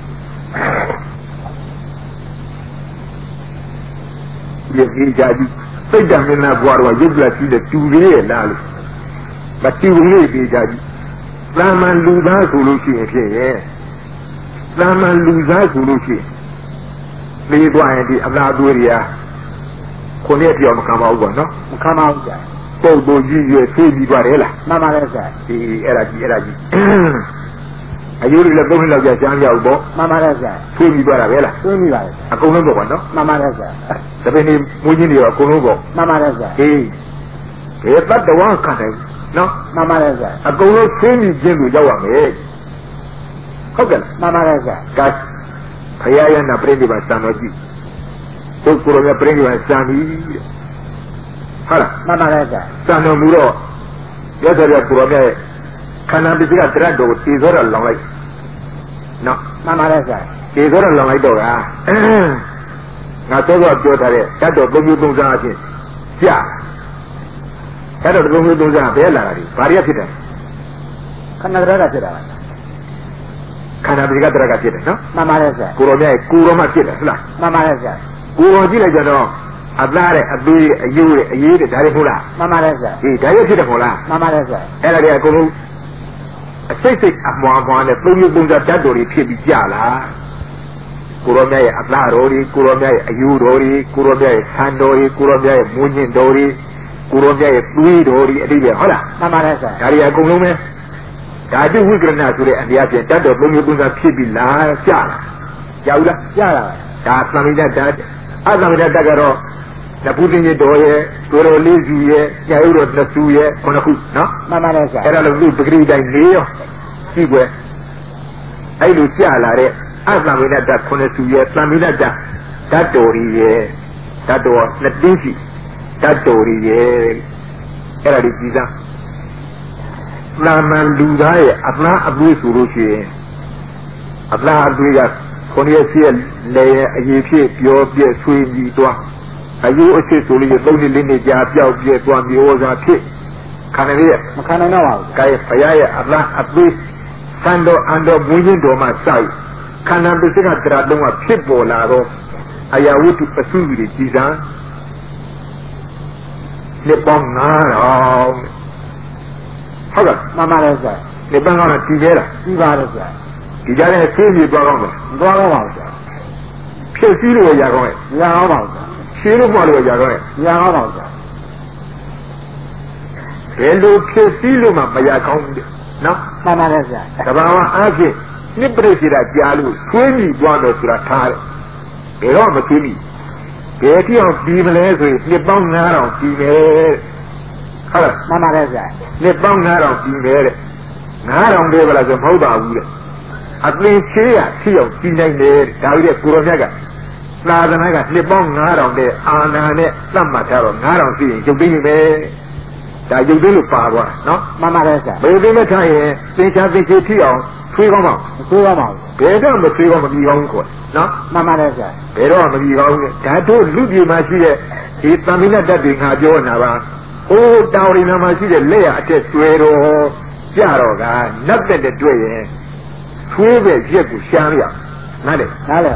ဒီဒီကြည့်စိတ်တမင်းသားဘွားတော်ရုပ်လာရှိတဲ့တူလေးရဲ့လားလို့မတူလေးပြေကြကြည့်သာမန်လူသားဆိုလို့ရှိရင်ဖြစ်ရဲ့သာမန်လူသားဆိုလို့ရှိရင်လေးသွားရင်ဒီအလားသွေးတွေကခုနှစ်ပြောမခံပါဘူးကွာနော်မခံပါဘူးကြာပုတ်ပုတ်ကြီးရွယ်သေးပြီးသွားတယ်လားမှန်ပါလေဆရာဒီအဲ့ဒါကြီးအဲ့ဒါကြီးအယုတွေလည်းသုံးနှစ်လောက်ကြာချမ်းပြောက်ပေါ့မှန်ပါလေဆရာသိပြီးသွားတာပဲလားသိပြီးပါလေအကုန်လုံးပေါ့ကွာနော်မှန်ပါလေဆရာတပင်းဒီမွေးချင်းတွေကအကုန်လုံးပေါ့မှန်ပါလေဆရာဟေးဘယ်တတ်တော်ခတ်တယ်နော်မှန်ပါလေဆရာအကုန်လုံးသိပြီးချင်းကိုရောက်ရမယ်ဟုတ်ကဲ့မှန်ပါလေဆရာကဖရာရနာပြိဋိဘသံတော်ကြည့်ပုဂ္ဂိုလ်ရဲ့ပြိဋိဘသံပြီးဟုတ်လားမှန်ပါလေဆရာသံတော်မူတော့ရသော်ရကိုရောမြတ်ရဲ့ခန္ဓာပစ္စည်းကတရတ်တော်ကိုတည်သောတော့လောင်လိုက်နော်မှန်ပါလေဆရာတည်သောတော့လောင်လိုက်တော့ကငါသောသောပြောထားတဲ့တတ်တော်သုံးမျိုးသုံးစားအချင်းကြာတတ်တော်သုံးမျိုးသုံးစားဘယ်လာတာဒီဘာတွေကဖြစ်တယ်ခန္ဓာတရကဖြစ်တာခန္ဓာပစ္စည်းကတရကဖြစ်တယ်နော်မှန်ပါလေဆရာကိုရောမြတ်ရဲ့ကိုရောမှဖြစ်တယ်ဟုတ်လားမှန်ပါလေဆရာကိုရောကြည့်လိုက်ကြတော့အသားတဲ့အသွေးအယိုးတဲ့အရေးတဲ့ဒါတွေဟုတ်လားမှန်ပါလေဆရာအေးဒါရုပ်ဖြစ်တယ်ဟုတ်လားမှန်ပါလေဆရာအဲ့ဒါတွေအကုန်လုံးအစိတ်စိတ်အမွားမွားနဲ့သုံးမျိုးသုံးစားတတ်တော်တွေဖြစ်ပြီးကြလားကိုရောမြတ်ရဲ့အသားတော်တွေကိုရောမြတ်ရဲ့အယိုးတော်တွေကိုရောမြတ်ရဲ့ဆန်တော်တွေကိုရောမြတ်ရဲ့မွေးညင်တော်တွေကိုရောမြတ်ရဲ့သွေးတော်တွေအတိပဲဟုတ်လားမှန်ပါလေဆရာဒါတွေအကုန်လုံးပဲဓာတုဝိကရဏဆိုတဲ့အတရားဖြင့်တတ်တော်သုံးမျိုးသုံးစားဖြစ်ပြီးလားကြလားကြဘူးလားကြတာဒါသံဃာတတ်အသံဃာတတ်ကတော့နဘူးသိတော်ရဲ့တော်တော်လေးစုရဲ့ကြာဥတော်နှစ်စုရဲ့ခုနှစ်ခုနော်မှန်ပါတယ်ဆရာအဲ့ဒါလို့သူပဂရိတိုင်းလေးရောရှိွယ်အဲ့လိုကြာလာတဲ့အသံဝိနတ္တခုနှစ်စုရဲ့သံဝိနတ္တဓာတ်တော်ရီရဲ့ဓာတ်တော်နှစ်သိန်းရှိဓာတ်တော်ရီရဲ့အဲ့ဒါဒီကြည်စားနာမန်လူသားရဲ့အလားအသွေးဆိုလို့ရှိရင်အလားအသွေးကခုနှစ်ရှိရဲ့လေအရေးဖြစ်ပြောပြဆွေးပြီးသွားအယုအချစ်ဆိုလို့သုံးနှစ်လေးနှစ်ကြာပြောက်ပြဲသွားမျိုးစားဖြစ်ခံရရဲ့မခံနိုင်တော့ပါဘူး။ကဲဘုရားရဲ့အလားအသွေးစံတော်အန်တော်ဘုန်းကြီးတော်မှာစိုက်ခန္ဓာပစ္စည်းကတရားလုံးကဖြစ်ပေါ်လာတော့အရာဝတ္ထုအစုတွေကြည်စားနှစ်ပေါင်းငါးထောင်ဟုတ်ကဲ့မှန်ပါတယ်ဆရာနှစ်ပေါင်းငါးထောင်ကြည်ခဲ့လားကြည်ပါတယ်ဆရာဒီကြားထဲဆေးမြေသွားကောင်းလားမသွားကောင်းပါဘူးဆရာဖြစ်စည်းလို့ရကောင်းရဲ့မရကောင်းပါဘူးဆရာရှင်းလို့မှလို့ရကောင်းရဲ့မရကောင်းပါဘူးဆရာဘယ်လိုဖြစ်စည်းလို့မှမရကောင်းဘူးနော်မှန်ပါတယ်ဆရာတဘာဝအားဖြင့်နှစ်ပြိစိတာကြားလို့ဆွေးမိသွားတော့ဆိုတာထားတယ်ဘယ်တော့မဆွေးမိဘယ်တိအောင်ပြီးမလဲဆိုရင်နှစ်ပေါင်းငါးထောင်ပြီးမယ်ဟုတ်လားမှန်ပါတယ်ဆရာနှစ်ပေါင်းငါးထောင်ပြီးမယ်တဲ့ငါးထောင်တည်းပဲလားဆိုမဟုတ်ပါဘူးတဲ့အသင်ချေးရဖြစ်အောင်ပြီးနိုင်တယ်ဒါကြီးတဲ့ကိုရောမြတ်ကသာသနာကနှစ်ပေါင်းငါးထောင်တဲ့အာနာနဲ့သတ်မှတ်ထားတော့ငါးထောင်ရှိရင်ရုပ်သိမ်းနေမယ်ဒါရုပ်သိမ်းလို့ပါသွားနော်မှန်ပါတယ်ဆရာဘယ်သိမ်းမထားရင်သင်္ချာသင်္ချေဖြစ်အောင်ဆွေးကောင်းပါဆွေးကောင်းပါဘယ်တော့မဆွေးကောင်းမပြီးကောင်းခေါ်နော်မှန်ပါတယ်ဆရာဘယ်တော့မပြီးကောင်းဓာတ်တို့လူပြေမှာရှိတဲ့ဒီသံမိနတ္တတွေငါပြောနေတာပါဟိုးတောင်ရီနာမှာရှိတဲ့လက်ရအထက်ဆွဲတော့ကြတော့ကနတ်တဲ့တွေ့ရင်ဆွေးပဲရက်ကိုရှားရနားလေနားလေ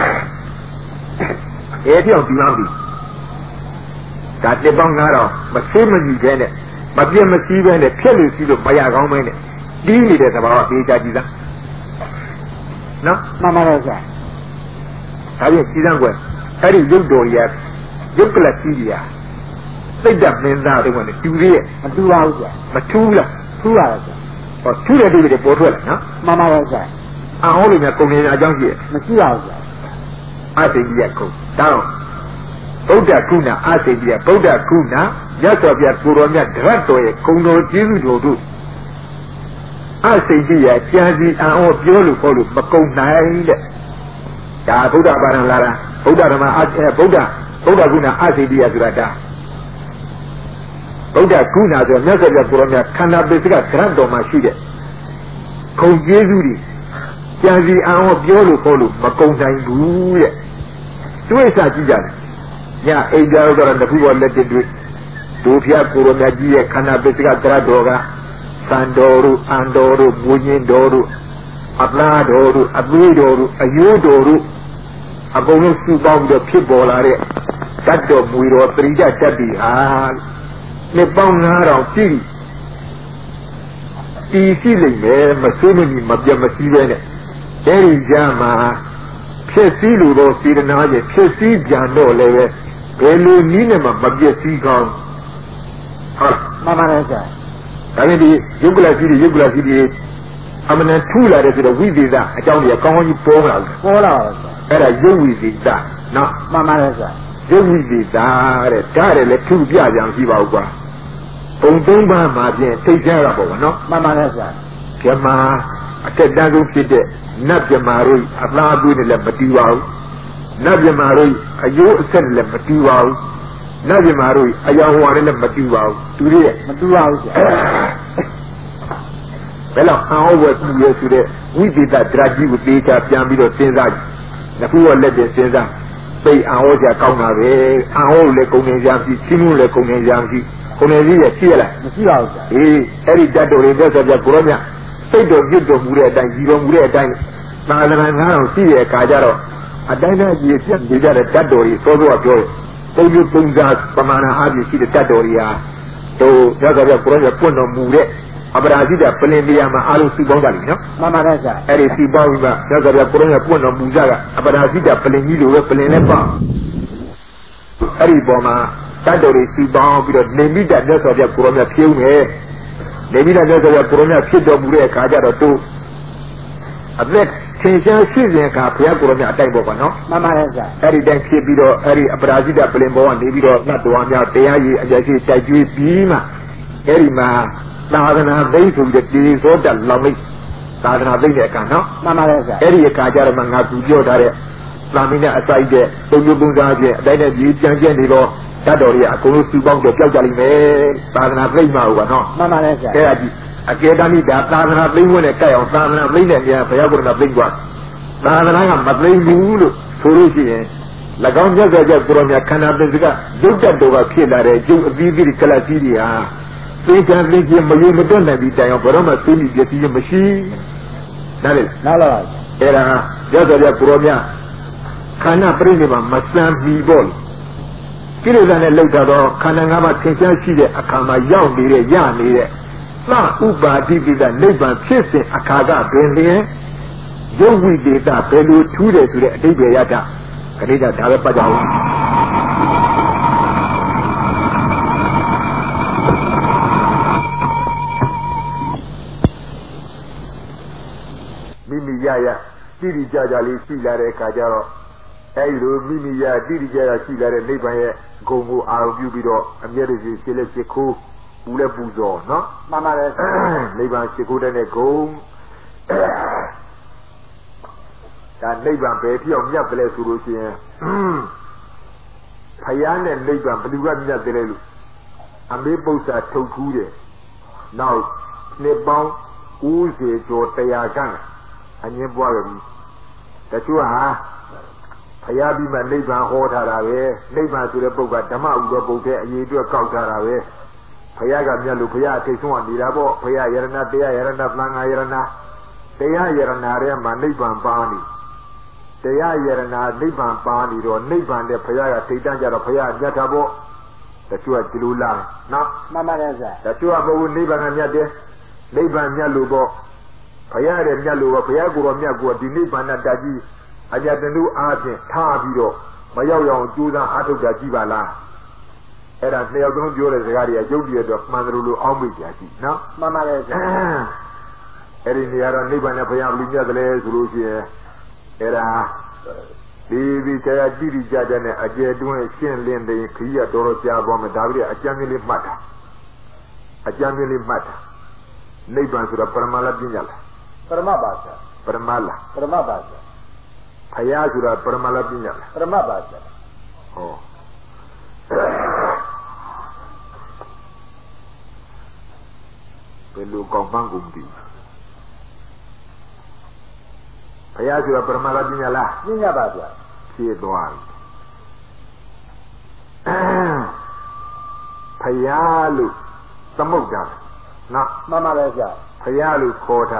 အဲ့ဒီအောင်ဒီမှာပြီဒါတစ်ပေါင်းငါးတော့မဆွေးမကြည့်ပဲနဲ့မပြတ်မစည်းပဲနဲ့ဖြက်လို့စီးလို့မရကောင်းပဲနဲ့တီးနေတဲ့သဘာဝအေးကြကြည့်သားနော်မှန်ပါတယ်ဆရာဒါပြင်စီးစမ်းကွယ်အဲ့ဒီရုပ်တော်ကြီးရုပ်ကလစီးကြီးစိတ်ဓာတ်မင်းသားတွေကလည်းတူသေးရဲ့မတူပါဘူးဆရာမထူးလားထူးပါလားဆရာဟောထူးတဲ့တိတွေပေါ်ထွက်လာနော်မှန်ပါတယ်ဆရာအဟောလို့များကုန်နေတဲ့အကြောင်းရှိရဲ့မရှိပါဘူးဆရာအသိကြီးရဲ့ကုန်ဒါတော့ဗုဒ္ဓကုဏအသိကြီးရဲ့ဗုဒ္ဓကုဏရသော်ပြကိုတော်မြတ်တရတ်တော်ရဲ့ဂုံတော်ကျေးဇူးတော်တို့အသိကြီးရဲ့ကြံစီအံ့ဩပြောလို့ခေါ်လို့မကုန်နိုင်တဲ့ဒါဗုဒ္ဓဘာသာလာတာဗုဒ္ဓဓမ္မအဗုဒ္ဓဗုဒ္ဓကုဏအသိကြီးရဲ့ဆိုတာဒါဗုဒ္ဓကုဏဆိုမြတ်စွာဘုရားကိုတော်မြတ်ခန္ဓာပစ္စည်းကတရတ်တော်မှာရှိတဲ့ဂုံကျေးဇူးတွေကြံစီအံ့ဩပြောလို့ခေါ်လို့မကုန်နိုင်ဘူးတဲ့တွေ့စာကြည့်ကြတယ်ညအိမ်ကြောတော့တခုပေါ်လက်တွေ့ဒုဖျားကိုရမြတ်ကြီးရဲ့ခန္ဓာပစ္စည်းကတရတော်ကသံတော်တို့အန်တော်တို့မူညင်းတော်တို့အပလားတော်တို့အသွေးတော်တို့အယိုးတော်တို့အကုန်လုံးစုပေါင်းပြီးတော့ဖြစ်ပေါ်လာတဲ့တတ်တော်မူတော်ပရိဒတ်တတ်ပြီဟာနှစ်ပေါင်းငါးထောင်ကြည့်ဒီရှိလိမ့်မယ်မဆွေးမမီမပြတ်မစည်းပဲနဲ့အဲဒီကြမှာဖြစ်စည်းလို့တော့စေတနာရဲ့ဖြစ်စည်းကြံတော့လည်းပဲဘယ်လိုနည်းနဲ့မှမပြည့်စည်ကောင်းဟုတ်မှန်ပါတယ်ဆရာဒါနဲ့ဒီယုတ်ကလစီတွေယုတ်ကလစီတွေအမှန်တန်ထူလာတဲ့ဆိုတော့ဝိသေသအကြောင်းကြီးကောင်းကောင်းကြီးပေါ်လာတယ်ပေါ်လာပါဆရာအဲ့ဒါယုတ်ဝိသေသနော်မှန်ပါတယ်ဆရာယုတ်ဝိသေသတဲ့ဒါတယ်လည်းထူပြကြံရှိပါဦးကွာပုံသုံးပါးမှာပြင်ထိတ်ရှားတာပေါ့နော်မှန်ပါတယ်ဆရာပြမအတက်တန်းဆုံးဖြစ်တဲ့နတ်ပြမာတို့အလားအသွေးနဲ့လည်းမတူပါဘူးနတ်ပြမာတို့အယိုးအဆက်နဲ့လည်းမတူပါဘူးနတ်ပြမာတို့အယောင်ဝါနဲ့လည်းမတူပါဘူးသူတွေမတူပါဘူးဆရာဘယ်လောက်အံ့ဩဝယ်ပြီးရဆိုတဲ့ဝိသေသဒရာကြီးကိုတေချာပြန်ပြီးတော့စဉ်းစားကြည့်နှစ်ခုတော့လက်တင်စဉ်းစားသိအံ့ဩကြကောင်းတာပဲအံ့ဩလည်းကုန်နေကြပြီချင်းမှုလည်းကုန်နေကြပြီကုန်နေကြီးရရှိရလားမရှိပါဘူးဆရာအေးအဲ့ဒီတတ်တော်တွေသက်သက်ပြကိုရောမြစိတ်တော်ပြည့်တော်မူတဲ့အတိုင်းကြီးတော်မူတဲ့အတိုင်းသာသနာ့ငါးတော်ရှိရဲ့အခါကျတော့အတိုင်းတိုင်းကြီးပြတ်နေကြတဲ့တတ်တော်ကြီးသောသောပြောတယ်သုံးမျိုးသုံးစားပမာဏအားဖြင့်ရှိတဲ့တတ်တော်ကြီးဟာတို့သက်သက်ပြကိုရောမြပွင့်တော်မူတဲ့အပရာဇိတပလင်တရားမှာအားလုံးစုပေါင်းပါလိမ့်နော်မှန်ပါတယ်ဆရာအဲ့ဒီစုပေါင်းပြီးမှသက်သက်ပြကိုရောမြပွင့်တော်မူကြကအပရာဇိတပလင်ကြီးလိုပဲပလင်နဲ့ပေါ့အဲ့ဒီပေါ်မှာတတ်တော်တွေစုပေါင်းပြီးတော့နေမိတတ်သက်သက်ပြကိုရောမြဖြုံးမယ်နေမိတတ်သက်သက်ပြကိုရောမြဖြစ်တော်မူတဲ့အခါကျတော့တို့အသက်ထင်ရှားရှိစဉ်ကဘုရားကိုယ်တော်မြတ်အတိုက်ပေါ့ကွာနော်မှန်ပါတယ်ဆရာအဲ့ဒီတိုင်းဖြစ်ပြီးတော့အဲ့ဒီအပရာဇိတပလင်ဘောကနေပြီးတော့နတ်တော်များတရားရည်အကြရှိတိုက်ကျွေးပြီးမှအဲ့ဒီမှာသာသနာသိဆိုပြီးတေဇောတလောင်မိတ်သာသနာသိတဲ့အခါနော်မှန်ပါတယ်ဆရာအဲ့ဒီအခါကျတော့မှငါသူပြောထားတဲ့သာမင်းနဲ့အစိုက်တဲ့သုံးမျိုးပုံသားချင်းအတိုင်းနဲ့ကြီးကြမ်းကြဲနေတော့တတ်တော်တွေကအကုန်လုံးစုပေါင်းတော့ပျောက်ကြလိမ့်မယ်သာသနာသိမှာဟုတ်ပါနော်မှန်ပါတယ်ဆရာအဲ့ဒါကြီးအကယ်တမ်းဒါသာသနာသိဝင်နဲ့ကြိုက်အောင်သာသนาသိတဲ့နေရာဘုရားကိုယ်တော်သိกว่าသာသနာကမသိဘူးလို့ဆိုလို့ရှိရင်၎င်းမြတ်စွာဘုရားကိုယ်တော်မြတ်ခန္ဓာပင်စကရုပ်တတ်တော်ကဖြစ်လာတဲ့ကျုပ်အသီးသီးကလတ်ကြီးတွေဟာသိချာသိချင်းမယုံမတွက်နိုင်ပြီးတိုင်အောင်ဘယ်တော့မှသိမိပြည့်စည်မရှိနားလေနားလားပါအဲ့ဒါမြတ်စွာဘုရားကိုယ်တော်မြတ်ခန္ဓာပြိဋိဘမစံမီပေါ့ကိလေသာနဲ့လောက်တော့ခန္ဓာငါးပါးသင်္ချာရှိတဲ့အခါမှာရောက်နေတဲ့ရနေတဲ့သဥပါတိပိတနိဗ္ဗာန်ဖြစ်စဉ်အခါကပင်လျင်ရုပ်ဝိသေသဘယ်လိုထူးတယ်ဆိုတဲ့အတိတ်ပဲရတာခဏဒါပဲပတ်ကြအောင်မိမိရရတိတိကျကျလေးရှိလာတဲ့အခါကျတော့အဲဒီလိုမိမိရတိတိကျကျရှိလာတဲ့နိဗ္ဗာန်ရဲ့ဂုဏ်ကိုအာရုံပြုပြီးတော့အမြဲတည်းရှိလက်ရှိခိုးဘူးလဲပူဇော်နော်မှန်ပါတယ်နိဗ္ဗာန်ရှိခိုးတဲ့ဂုဏ်ဒါနိဗ္ဗာန်ပဲပြောင်းမြတ်တယ်ဆိုလို့ရှိရင်ဖယားနဲ့နိဗ္ဗာန်ဘယ်သူကမြတ်တယ်လို့အမေပု္ပ္ပာထုတ်ထူးတယ်နောက်နှစ်ပေါင်းဦးစီကျော်တရားခန့်အငင်းပွားကြပြီတချို့ဟာဖယားပြီးမှနိဗ္ဗာန်ဟောထားတာပဲနိဗ္ဗာန်ဆိုတဲ့ပုဂ္ဂိုလ်ဓမ္မဥပ္ပပုဂ္ဂိုလ်အရေးအတွက်ကောက်ထားတာပဲဖယားကမြတ်လို့ဖယားအထိတ်ဆုံးကနေတာပေါ့ဖယားယရဏတရားယရဏသံဃာယရဏတရားယရဏထဲမှာနိဗ္ဗာန်ပါနေတရားယရဏနိဗ္ဗာန်ပါနေတော့နိဗ္ဗာန်တဲ့ဖယားကထိတ်တန်းကြတော့ဖယားမြတ်တာပေါ့တချို့ကဒီလိုလားနော်မှန်ပါတယ်ဆရာတချို့ကဘုရားနိဗ္ဗာန်ကမြတ်တယ်နိဗ္ဗာန်မြတ်လို့ပေါ့ဖယားတဲ့မြတ်လို့ပေါ့ဖယားကိုယ်တော်မြတ်ကိုဒီနိဗ္ဗာန်တကြီးအကြတနုအားဖြင့်ထားပြီးတော့မရောက်ရအောင်ကြိုးစားအားထုတ်တာကြည့်ပါလားအဲ့ဒါနှစ်ယောက်သုံးပြောတဲ့စကားတွေကရုပ်တရက်တော့မှန်တယ်လို့အောက်မိကြကြည့်နော်မှန်ပါတယ်ဆရာအဲ့ဒီနေရာတော့နိဗ္ဗာန်နဲ့ဘုရားလူမြတ်တယ်ဆိုလို့ရှိရင်အဲ့ဒါဒီဒီတရားကြည့်ကြကြတဲ့နဲ့အကျယ်တွင်းရှင်းလင်းတဲ့ခရီးရတော်တော်ကြာသွားမယ်ဒါပြီးအကျမ်းလေးမှတ်တာအကျမ်းလေးမှတ်တာနိဗ္ဗာန်ဆိုတာပရမလာပညာလားပရမပါဆရာပရမလားပရမပါဆရာဖယားဆိုတာပရမလာပညာလားပရမပါဆရာဟောဘယ်လိုကောင်းပန်းကုန်ပြီဖယားဆိုတာပရမလာပညာလားပညာပါဗျာဖြည့်သွားပြီဖယားလို့သမုတ်တာနော်မှန်ပါပဲဗျာဖယားလို့ခေါ်တာ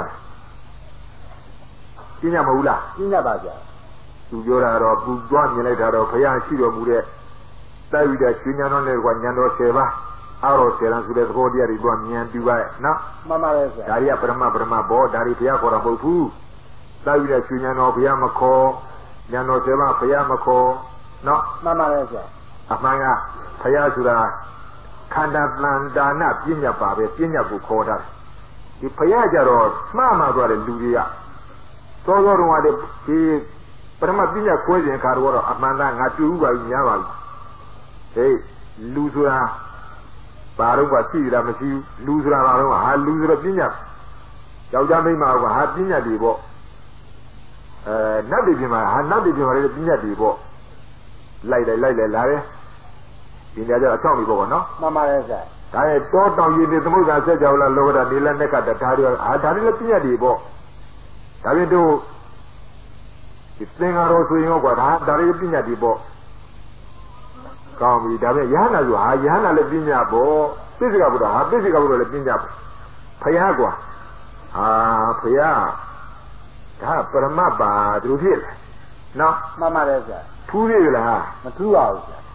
ပညာမဟုတ်လားပညာပါဗျာသူပြောတာတော့ပူကြွမြင်လိုက်တာတော့ဖယားရှိတော်မူတဲ့တိုက်ဝိဒရွှေဉာဏ်တော်နဲ့ကဉာဏ်တော်ဆယ်ပါးအာရောဆယ်ရန်ဆိုတဲ့သဘောတရားတွေတော့ဉာဏ်ပြပါရဲ့နော်မှန်ပါပဲဗျာဒါတွေကပရမပရမဘောဒါတွေဘုရားခေါ်တာမဟုတ်ဘူးတိုက်ဝိဒရွှေဉာဏ်တော်ဘုရားမခေါ်ဉာဏ်တော်ဆယ်ပါးဘုရားမခေါ်နော်မှန်ပါပဲဗျာအမှန်ကဘုရားဆိုတာခန္ဓာတန်တာနာပညာပါပဲပညာကိုခေါ်တာဒီဘုရားကြတော့မှားမှားသွားတဲ့လူတွေကသောသောတော်ကဒီပရမပညာကိုယ်စဉ်ခါတော့အမှန်သားငါတွေ့ဥပါပြီများပါပြီဟေးလူဆိုတာဘာတော့ကရှိတာမရှိဘူးလူဆိုတာဘာတော့ဟာလူဆိုတော့ပညာယောက်ျားမိန်းမကဟာပညာတွေပေါ့အဲနတ်တွေပြင်မှာဟာနတ်တွေပြင်မှာလည်းပညာတွေပေါ့လိုက်လိုက်လိုက်လိုက်လာတယ်ဒီနေရာကျအချောင်းပြီပေါ့နော်မှန်ပါတယ်ဆရာဒါရဲ့တောတောင်ရည်တွေသမုဒ္ဒရာဆက်ကြောလာလောကဓာနေလက်နဲ့ကတဓာတွေဟာဒါတွေလည်းပညာတွေပေါ့ဒါပြင်တို့ဒီသင်္ဃာတော်ဆိုရင်ကွာဒါဒါတွေပညာတွေပေါ့ကောင်းပြီဒါပဲရဟနာဆိုဟာရဟနာလည်းပညာပေါ့ပိစိကဘုရားဟာပိစိကဘုရားလည်းပညာပေါ့ဖယားကွာဟာဖယားဒါပရမတ်ပါသူတို့ဖြစ်နော်မှန်ပါတယ်ဆရာထူးပြီလားမထူးပါဘူးဆရာ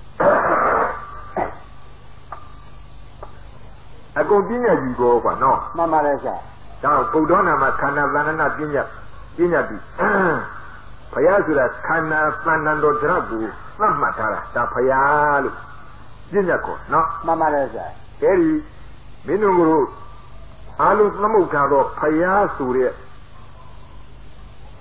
အကုန်ပညာကြီးပေါ့ကွာနော်မှန်ပါတယ်ဆရာဒါဗုဒ္ဓနာမှာခန္ဓာသန္နနာပညာပညာပြီဖယားဆိုတာခန္ဓာသန္နတော်ဓာတ်ကိုသတ်မှတ်ထားတာဒါဖယားလို့ပညာကိုနော်မှန်ပါတယ်ဆရာအဲဒီမင်းတို့ကအားလုံးသမုတ်ထားတော့ဖယားဆိုတဲ့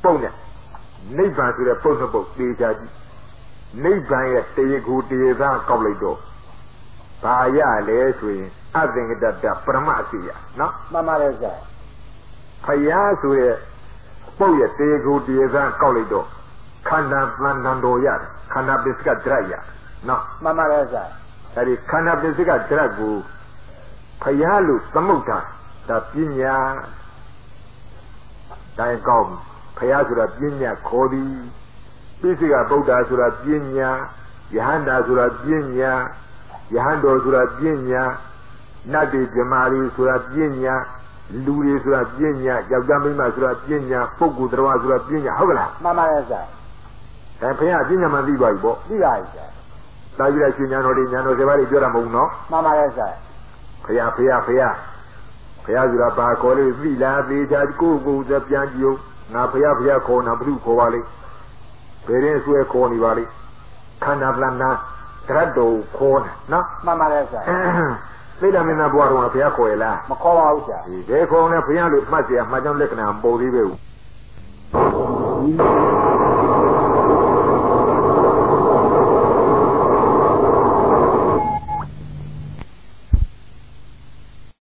ပုံနဲ့နိဗ္ဗာန်ဆိုတဲ့ပုံနှစ်ပုဒ်သိချာကြည့်နိဗ္ဗာန်ရဲ့တရားကိုတရားသားကောက်လိုက်တော့ဘာရလဲဆိုရင်အသင်္ကတတပရမအစီယနော်မှန်ပါတယ်ဗျာဖယားဆိုတဲ့ပုတ်ရဲ့တရားကိုတရားသားကောက်လိုက်တော့ခန္ဓာသဏ္ဍာန်တော်ရတယ်ခန္ဓာပစ္စကဒရတ်ရနော်မှန်ပါတယ်ဗျာအဲဒီခန္ဓာပစ္စကဒရတ်ကိုဖယားလို့သမုဒ္ဒဒါပညာတိုင်းကောင်းဖယားဆိုတာပညာခေါ်သည်ပိစိကဗုဒ္ဓဆိုတာပညာယဟန္တာဆိုတာပညာယဟန်တော်ဆိုတာပညာနတ်တွေဇမားတွေဆိုတာပညာလူတွေဆိုတာပညာယောက်ျားမိန်းမဆိုတာပညာပုဂ္ဂိုလ်တော်ဆိုတာပညာဟုတ်ကလားမှန်ပါတယ်ဗျာဒါဖယားပညာမှသိပါပြီပေါ့သိပါပြီဗျာတာကြီးလိုက်ရှင်ညာတော်တွေညာတော်စေပါတွေပြောတာမဟုတ်နော်မှန်ပါတယ်ဗျာဖယားဖယားဖယားဖယားဆိုတာဘာခေါ်လဲသိလားသေချာကိုယ်ကိုယ်သပြန်ကြည့်ဦးငါဖယားဖယားခေါ်နာဘုခေါ်ပါလိမ့်ဘယ်ရင်ဆွဲခေါ်နေပါလိမ့်ခန္ဓာပလန္နာတရတ်တော်ခေါ်တယ်နော်မှန်ပါတယ်ဗျာသိတယ်မင်းသားဘွားတော်ကဖယားခေါ်ရလားမခေါ်ပါဘူးဗျာဒီဘယ်ခေါ်လဲဖယားလို့မှတ်เสียမှတ်ကြောင်းလက္ခဏာပေါ်သေးပဲ